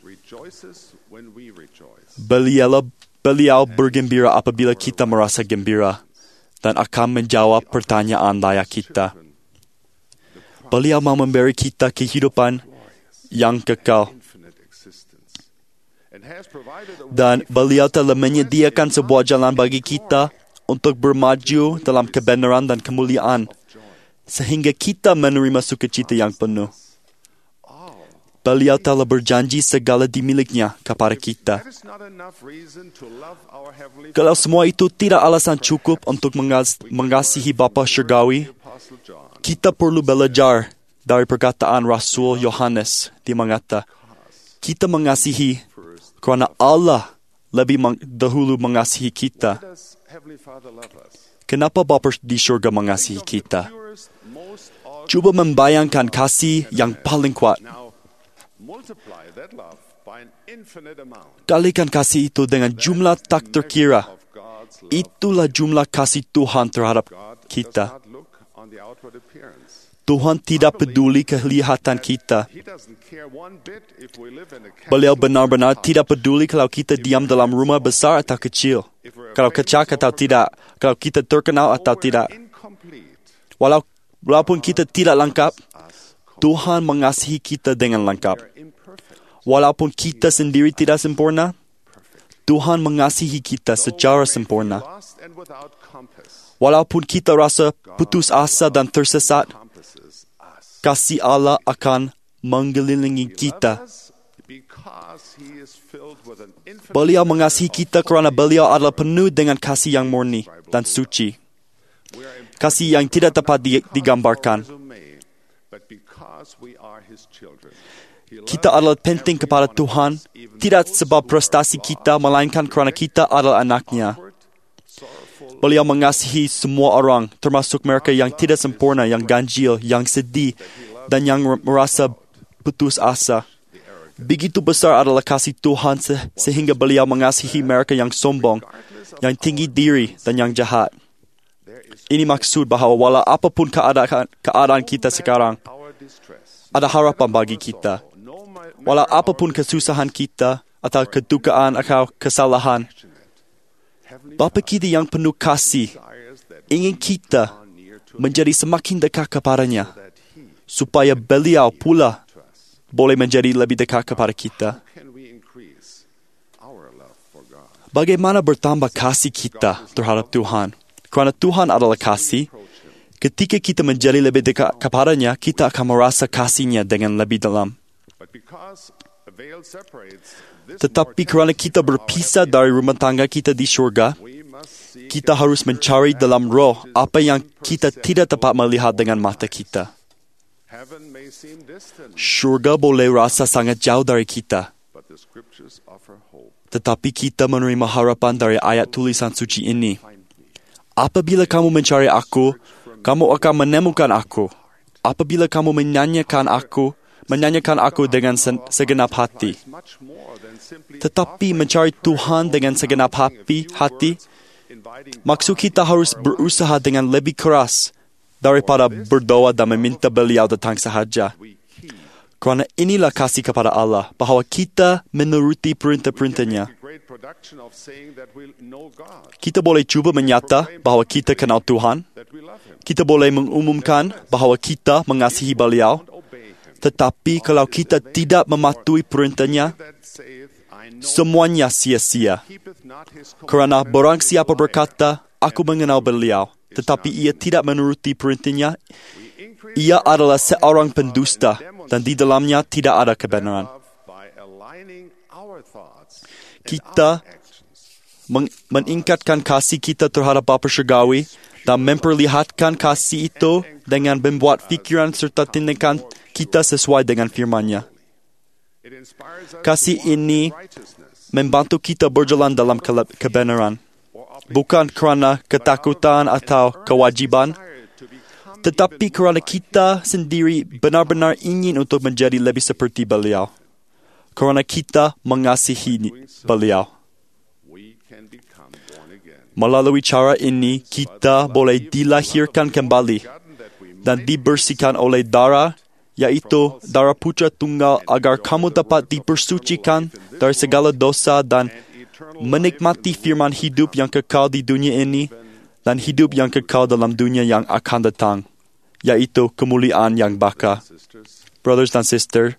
Beliau, beliau bergembira apabila kita merasa gembira dan akan menjawab pertanyaan layak kita. Beliau mau memberi kita kehidupan yang kekal. Dan beliau telah menyediakan sebuah jalan bagi kita untuk bermaju dalam kebenaran dan kemuliaan sehingga kita menerima sukacita yang penuh. Beliau telah berjanji segala dimiliknya kepada kita. Kalau semua itu tidak alasan cukup untuk mengasihi Bapa Syurgawi, kita perlu belajar dari perkataan Rasul Yohanes di mengata, kita mengasihi kerana Allah lebih meng- dahulu mengasihi kita. Kenapa Bapa di syurga mengasihi kita? Cuba membayangkan kasih yang paling kuat. Kalikan kasih itu dengan jumlah tak terkira. Itulah jumlah kasih Tuhan terhadap kita. Tuhan tidak peduli kelihatan kita. Beliau benar-benar tidak peduli kalau kita diam dalam rumah besar atau kecil, kalau kecak atau tidak, kalau kita terkenal atau tidak. Walau, walaupun kita tidak lengkap, Tuhan mengasihi kita dengan lengkap. Walaupun kita sendiri tidak sempurna, Tuhan mengasihi kita secara sempurna. Walaupun kita rasa putus asa dan tersesat, kasih Allah akan mengelilingi kita. Beliau mengasihi kita kerana beliau adalah penuh dengan kasih yang murni dan suci. Kasih yang tidak dapat digambarkan. Kita adalah penting kepada Tuhan, tidak sebab prestasi kita, melainkan kerana kita adalah anak-Nya. Beliau mengasihi semua orang, termasuk mereka yang tidak sempurna, yang ganjil, yang sedih, dan yang merasa putus asa. Begitu besar adalah kasih Tuhan sehingga beliau mengasihi mereka yang sombong, yang tinggi diri, dan yang jahat. Ini maksud bahawa walau apapun keadaan, keadaan kita sekarang, ada harapan bagi kita. Walau apapun kesusahan kita, atau kedukaan atau kesalahan, Bapa kita yang penuh kasih ingin kita menjadi semakin dekat kepadanya, supaya beliau pula boleh menjadi lebih dekat kepada kita. Bagaimana bertambah kasih kita terhadap Tuhan? Kerana Tuhan adalah kasih, ketika kita menjadi lebih dekat kepadanya, kita akan merasa kasihnya dengan lebih dalam. Tetapi kerana kita berpisah dari rumah tangga kita di syurga, kita harus mencari dalam roh apa yang kita tidak dapat melihat dengan mata kita. Syurga boleh rasa sangat jauh dari kita, tetapi kita menerima harapan dari ayat tulisan suci ini. Apabila kamu mencari aku, kamu akan menemukan aku. Apabila kamu menyanyikan aku, menyanyikan aku dengan segenap hati. Tetapi mencari Tuhan dengan segenap hati, hati, maksud kita harus berusaha dengan lebih keras daripada berdoa dan meminta beliau datang sahaja. Kerana inilah kasih kepada Allah, bahawa kita menuruti perintah-perintahnya. Kita boleh cuba menyata bahawa kita kenal Tuhan. Kita boleh mengumumkan bahawa kita mengasihi beliau. Tetapi kalau kita tidak mematuhi perintahnya, semuanya sia-sia. Kerana barang siapa berkata, aku mengenal beliau, tetapi ia tidak menuruti perintahnya, ia adalah seorang pendusta dan di dalamnya tidak ada kebenaran. Kita meng- meningkatkan kasih kita terhadap Bapa Syurgawi dan memperlihatkan kasih itu dengan membuat fikiran serta tindakan kita sesuai dengan firman-Nya. Kasih ini membantu kita berjalan dalam ke- kebenaran, bukan kerana ketakutan atau kewajiban, tetapi kerana kita sendiri benar-benar ingin untuk menjadi lebih seperti beliau. Kerana kita mengasihi beliau. Melalui cara ini, kita boleh dilahirkan kembali dan dibersihkan oleh darah, yaitu darah putra tunggal, agar kamu dapat dipersucikan dari segala dosa dan menikmati firman hidup yang kekal di dunia ini dan hidup yang kekal dalam dunia yang akan datang, yaitu kemuliaan yang baka. Brothers and sisters,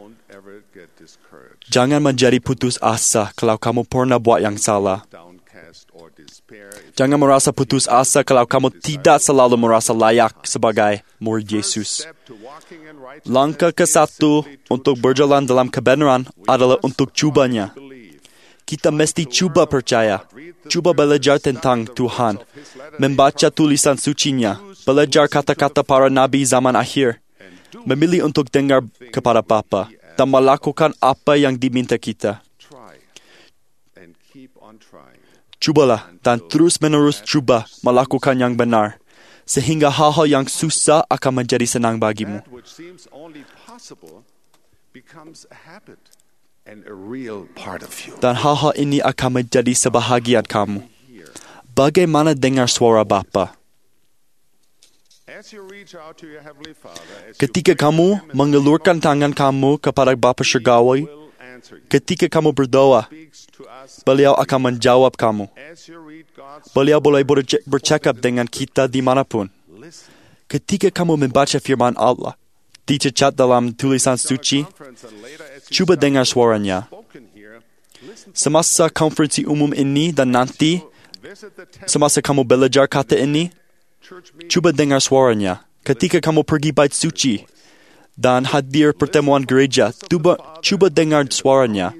jangan menjadi putus asa kalau kamu pernah buat yang salah. Jangan merasa putus asa kalau kamu tidak selalu merasa layak sebagai murid Yesus. Langkah ke satu untuk berjalan dalam kebenaran adalah untuk cubanya. Kita mesti cuba percaya, cuba belajar tentang Tuhan, membaca tulisan sucinya, belajar kata-kata para nabi zaman akhir, memilih untuk dengar kepada Bapa, dan melakukan apa yang diminta kita. Cubalah dan terus-menerus cuba melakukan yang benar, sehingga hal-hal yang susah akan menjadi senang bagimu. Dan hal-hal ini akan menjadi sebahagian kamu. Bagaimana dengar suara Bapa? Ketika kamu mengelurkan tangan kamu kepada Bapa Syurgawi, ketika kamu berdoa, beliau akan menjawab kamu. Beliau boleh bercakap dengan kita dimanapun. Ketika kamu membaca firman Allah, dicatat dalam tulisan suci, cuba dengar suaranya. Semasa konferensi umum ini dan nanti, semasa kamu belajar kata ini, cuba dengar suaranya. Ketika kamu pergi bait suci dan hadir pertemuan gereja, cuba, cuba dengar suaranya.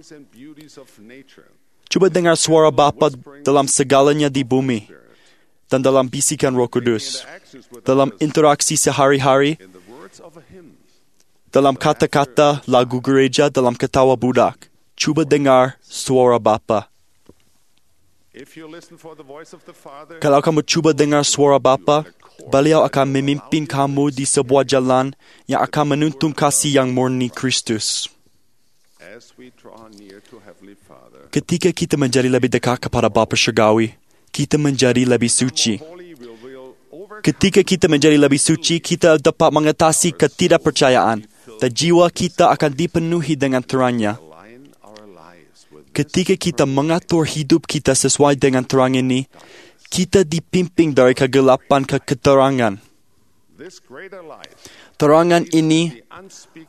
Cuba dengar suara Bapa dalam segalanya di bumi dan dalam bisikan Roh Kudus, dalam interaksi sehari-hari, dalam kata-kata lagu gereja, dalam ketawa budak. Cuba dengar suara Bapa. Kalau kamu cuba dengar suara Bapa, beliau akan memimpin kamu di sebuah jalan yang akan menuntun kasih yang murni Kristus. Ketika kita menjadi lebih dekat kepada Bapa Syurgawi, kita menjadi lebih suci. Ketika kita menjadi lebih suci, kita dapat mengatasi ketidakpercayaan dan jiwa kita akan dipenuhi dengan terangnya. Ketika kita mengatur hidup kita sesuai dengan terang ini, kita dipimpin dari kegelapan ke keterangan. Terangan ini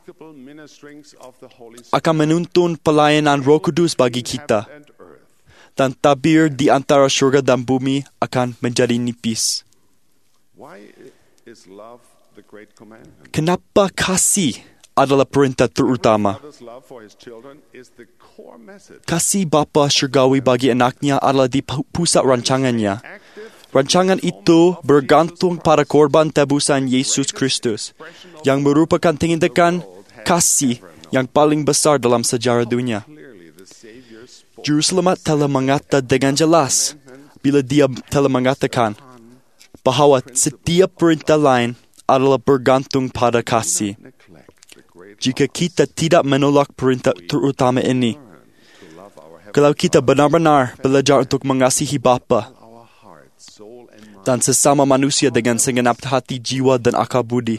akan menuntun pelayanan Roh Kudus bagi kita. dan tabir di antara syurga dan bumi akan menjadi nipis. Why is love the great commandment? Kenapa kasih adalah perintah terutama? Father's love for his children is the core message. Kasih bapa syurgawi bagi anaknya adalah di pusat rancangannya. Rancangan itu bergantung pada korban tebusan Yesus Kristus yang merupakan tindakan kasih yang paling besar dalam sejarah dunia. Juruselamat telah mengata dengan jelas bila dia telah mengatakan bahawa setiap perintah lain adalah bergantung pada kasih. Jika kita tidak menolak perintah terutama ini, kalau kita benar-benar belajar untuk mengasihi Bapa dan sesama manusia dengan segenap hati, jiwa dan akal budi,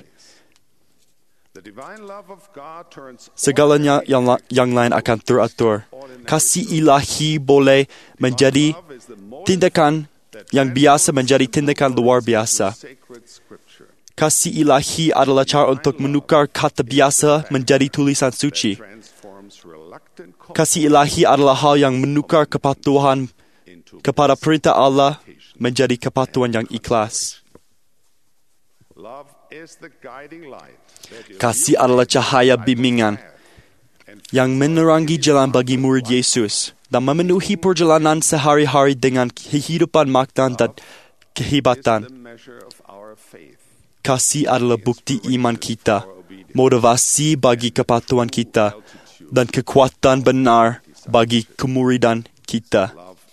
segalanya yang, yang lain akan teratur. Kasih ilahi boleh menjadi tindakan yang biasa menjadi tindakan luar biasa. Kasih ilahi adalah cara untuk menukar kata biasa menjadi tulisan suci. Kasih ilahi adalah hal yang menukar kepatuhan kepada perintah Allah menjadi kepatuhan yang ikhlas. Kasih adalah cahaya bimbingan yang menerangi jalan bagi murid Yesus dan memenuhi perjalanan sehari-hari dengan kehidupan makna dan kehebatan. Kasih adalah bukti iman kita, motivasi bagi kepatuhan kita, dan kekuatan benar bagi kemuridan kita.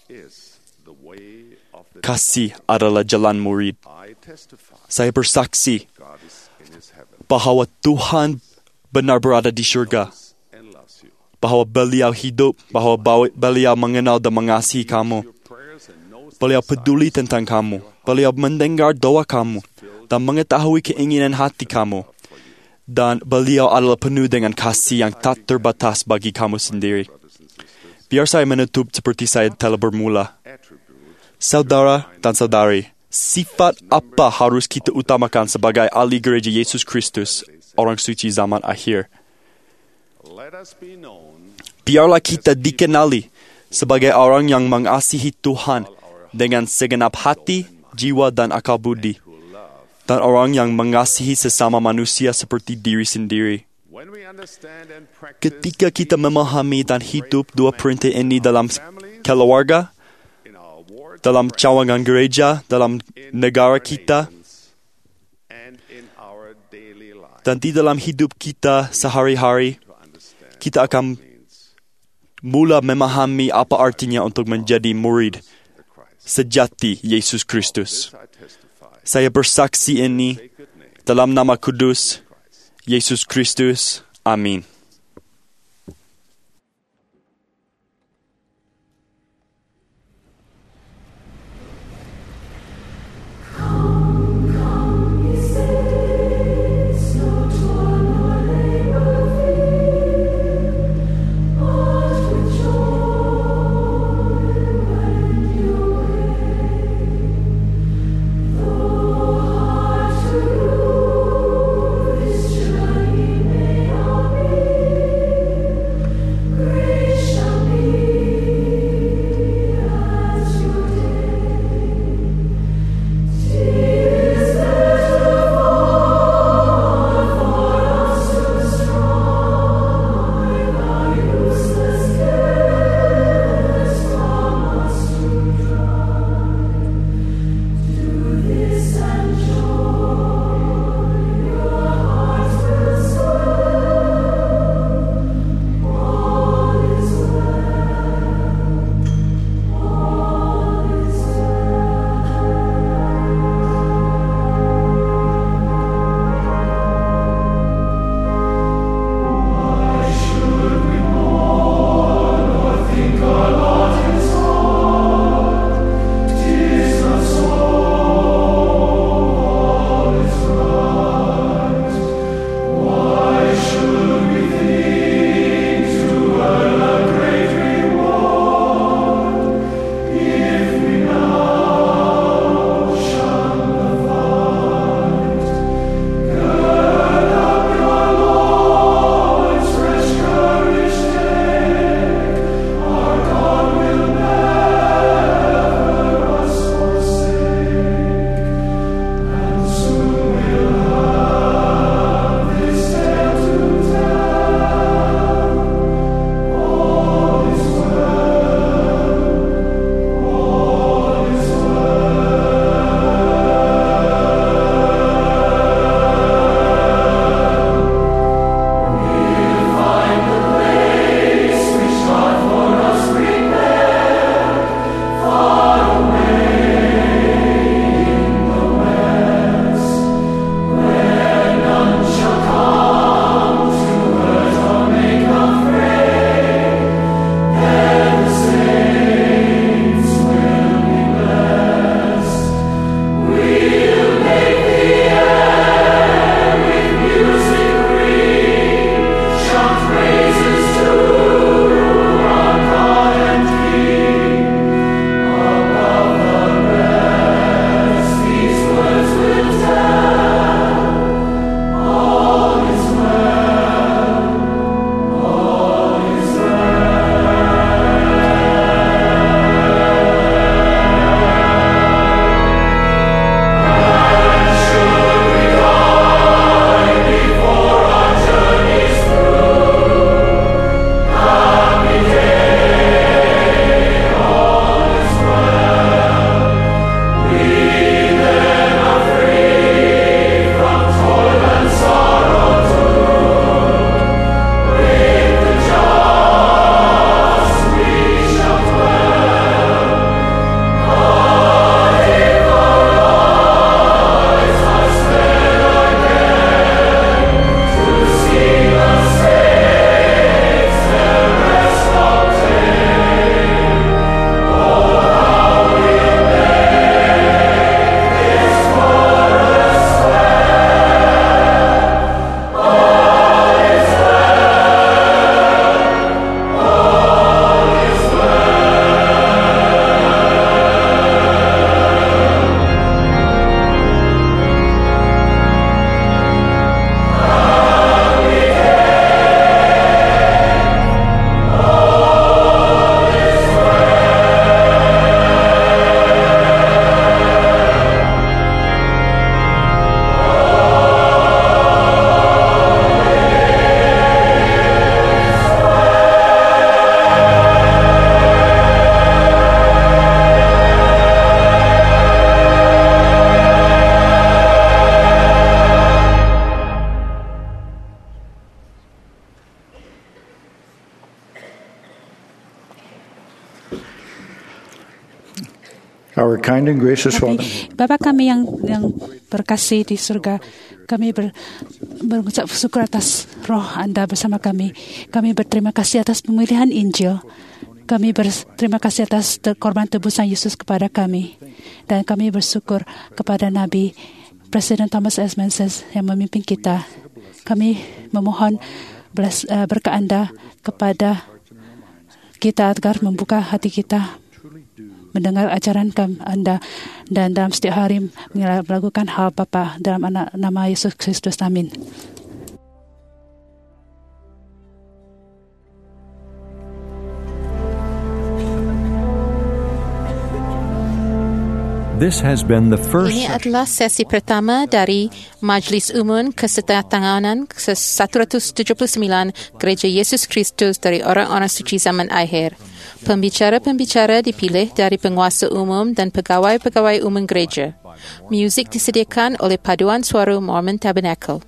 Kasih adalah jalan murid. Saya bersaksi bahawa Tuhan benar berada di syurga, bahawa beliau hidup, bahawa beliau mengenal dan mengasihi kamu. Beliau peduli tentang kamu. Beliau mendengar doa kamu dan mengetahui keinginan hati kamu. Dan beliau adalah penuh dengan kasih yang tak terbatas bagi kamu sendiri. Biar saya menutup seperti saya telah bermula. Saudara dan saudari, sifat apa harus kita utamakan sebagai ahli gereja Yesus Kristus, orang suci zaman akhir? Biarlah kita dikenali sebagai orang yang mengasihi Tuhan dengan segenap hati, jiwa dan akal budi, dan orang yang mengasihi sesama manusia seperti diri sendiri. Ketika kita memahami dan hidup dua perintah ini dalam keluarga, dalam cawangan gereja, dalam negara kita, dan di dalam hidup kita sehari-hari, kita akan mula memahami apa artinya untuk menjadi murid sejati Yesus Kristus. Saya bersaksi ini dalam nama kudus Yesus Kristus. Amin. May I be kind and gracious Tapi Father, Bapa kami yang yang berkasih di surga, kami ber, berucap syukur atas roh Anda bersama kami. Kami berterima kasih atas pemilihan Injil. Kami berterima kasih atas korban tebusan Yesus kepada kami. Dan kami bersyukur kepada Nabi Presiden Thomas S. Manson yang memimpin kita. Kami memohon belas, uh, berkat Anda kepada kita agar membuka hati kita mendengar ajaran Anda dan dalam setiap hari melakukan hal Bapa dalam nama Yesus Kristus. Amin. This has been the first Ini adalah sesi pertama dari Majlis Umum Kesetanganan seratus tujuh puluh sembilan Gereja Yesus Kristus dari Orang-orang Suci Zaman Akhir. Pembicara-pembicara dipilih dari penguasa umum dan pegawai-pegawai umum gereja. Muzik disediakan oleh Paduan Suara Mormon Tabernacle.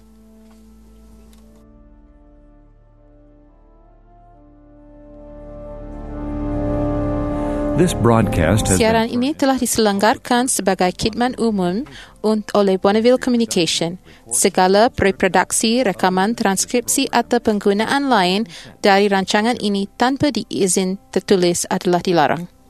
This broadcast has Siaran been... ini telah diselenggarkan sebagai khidmat umum oleh Bonneville Communication. Segala reproduksi, rekaman, transkripsi atau penggunaan lain dari rancangan ini tanpa diizin tertulis adalah dilarang.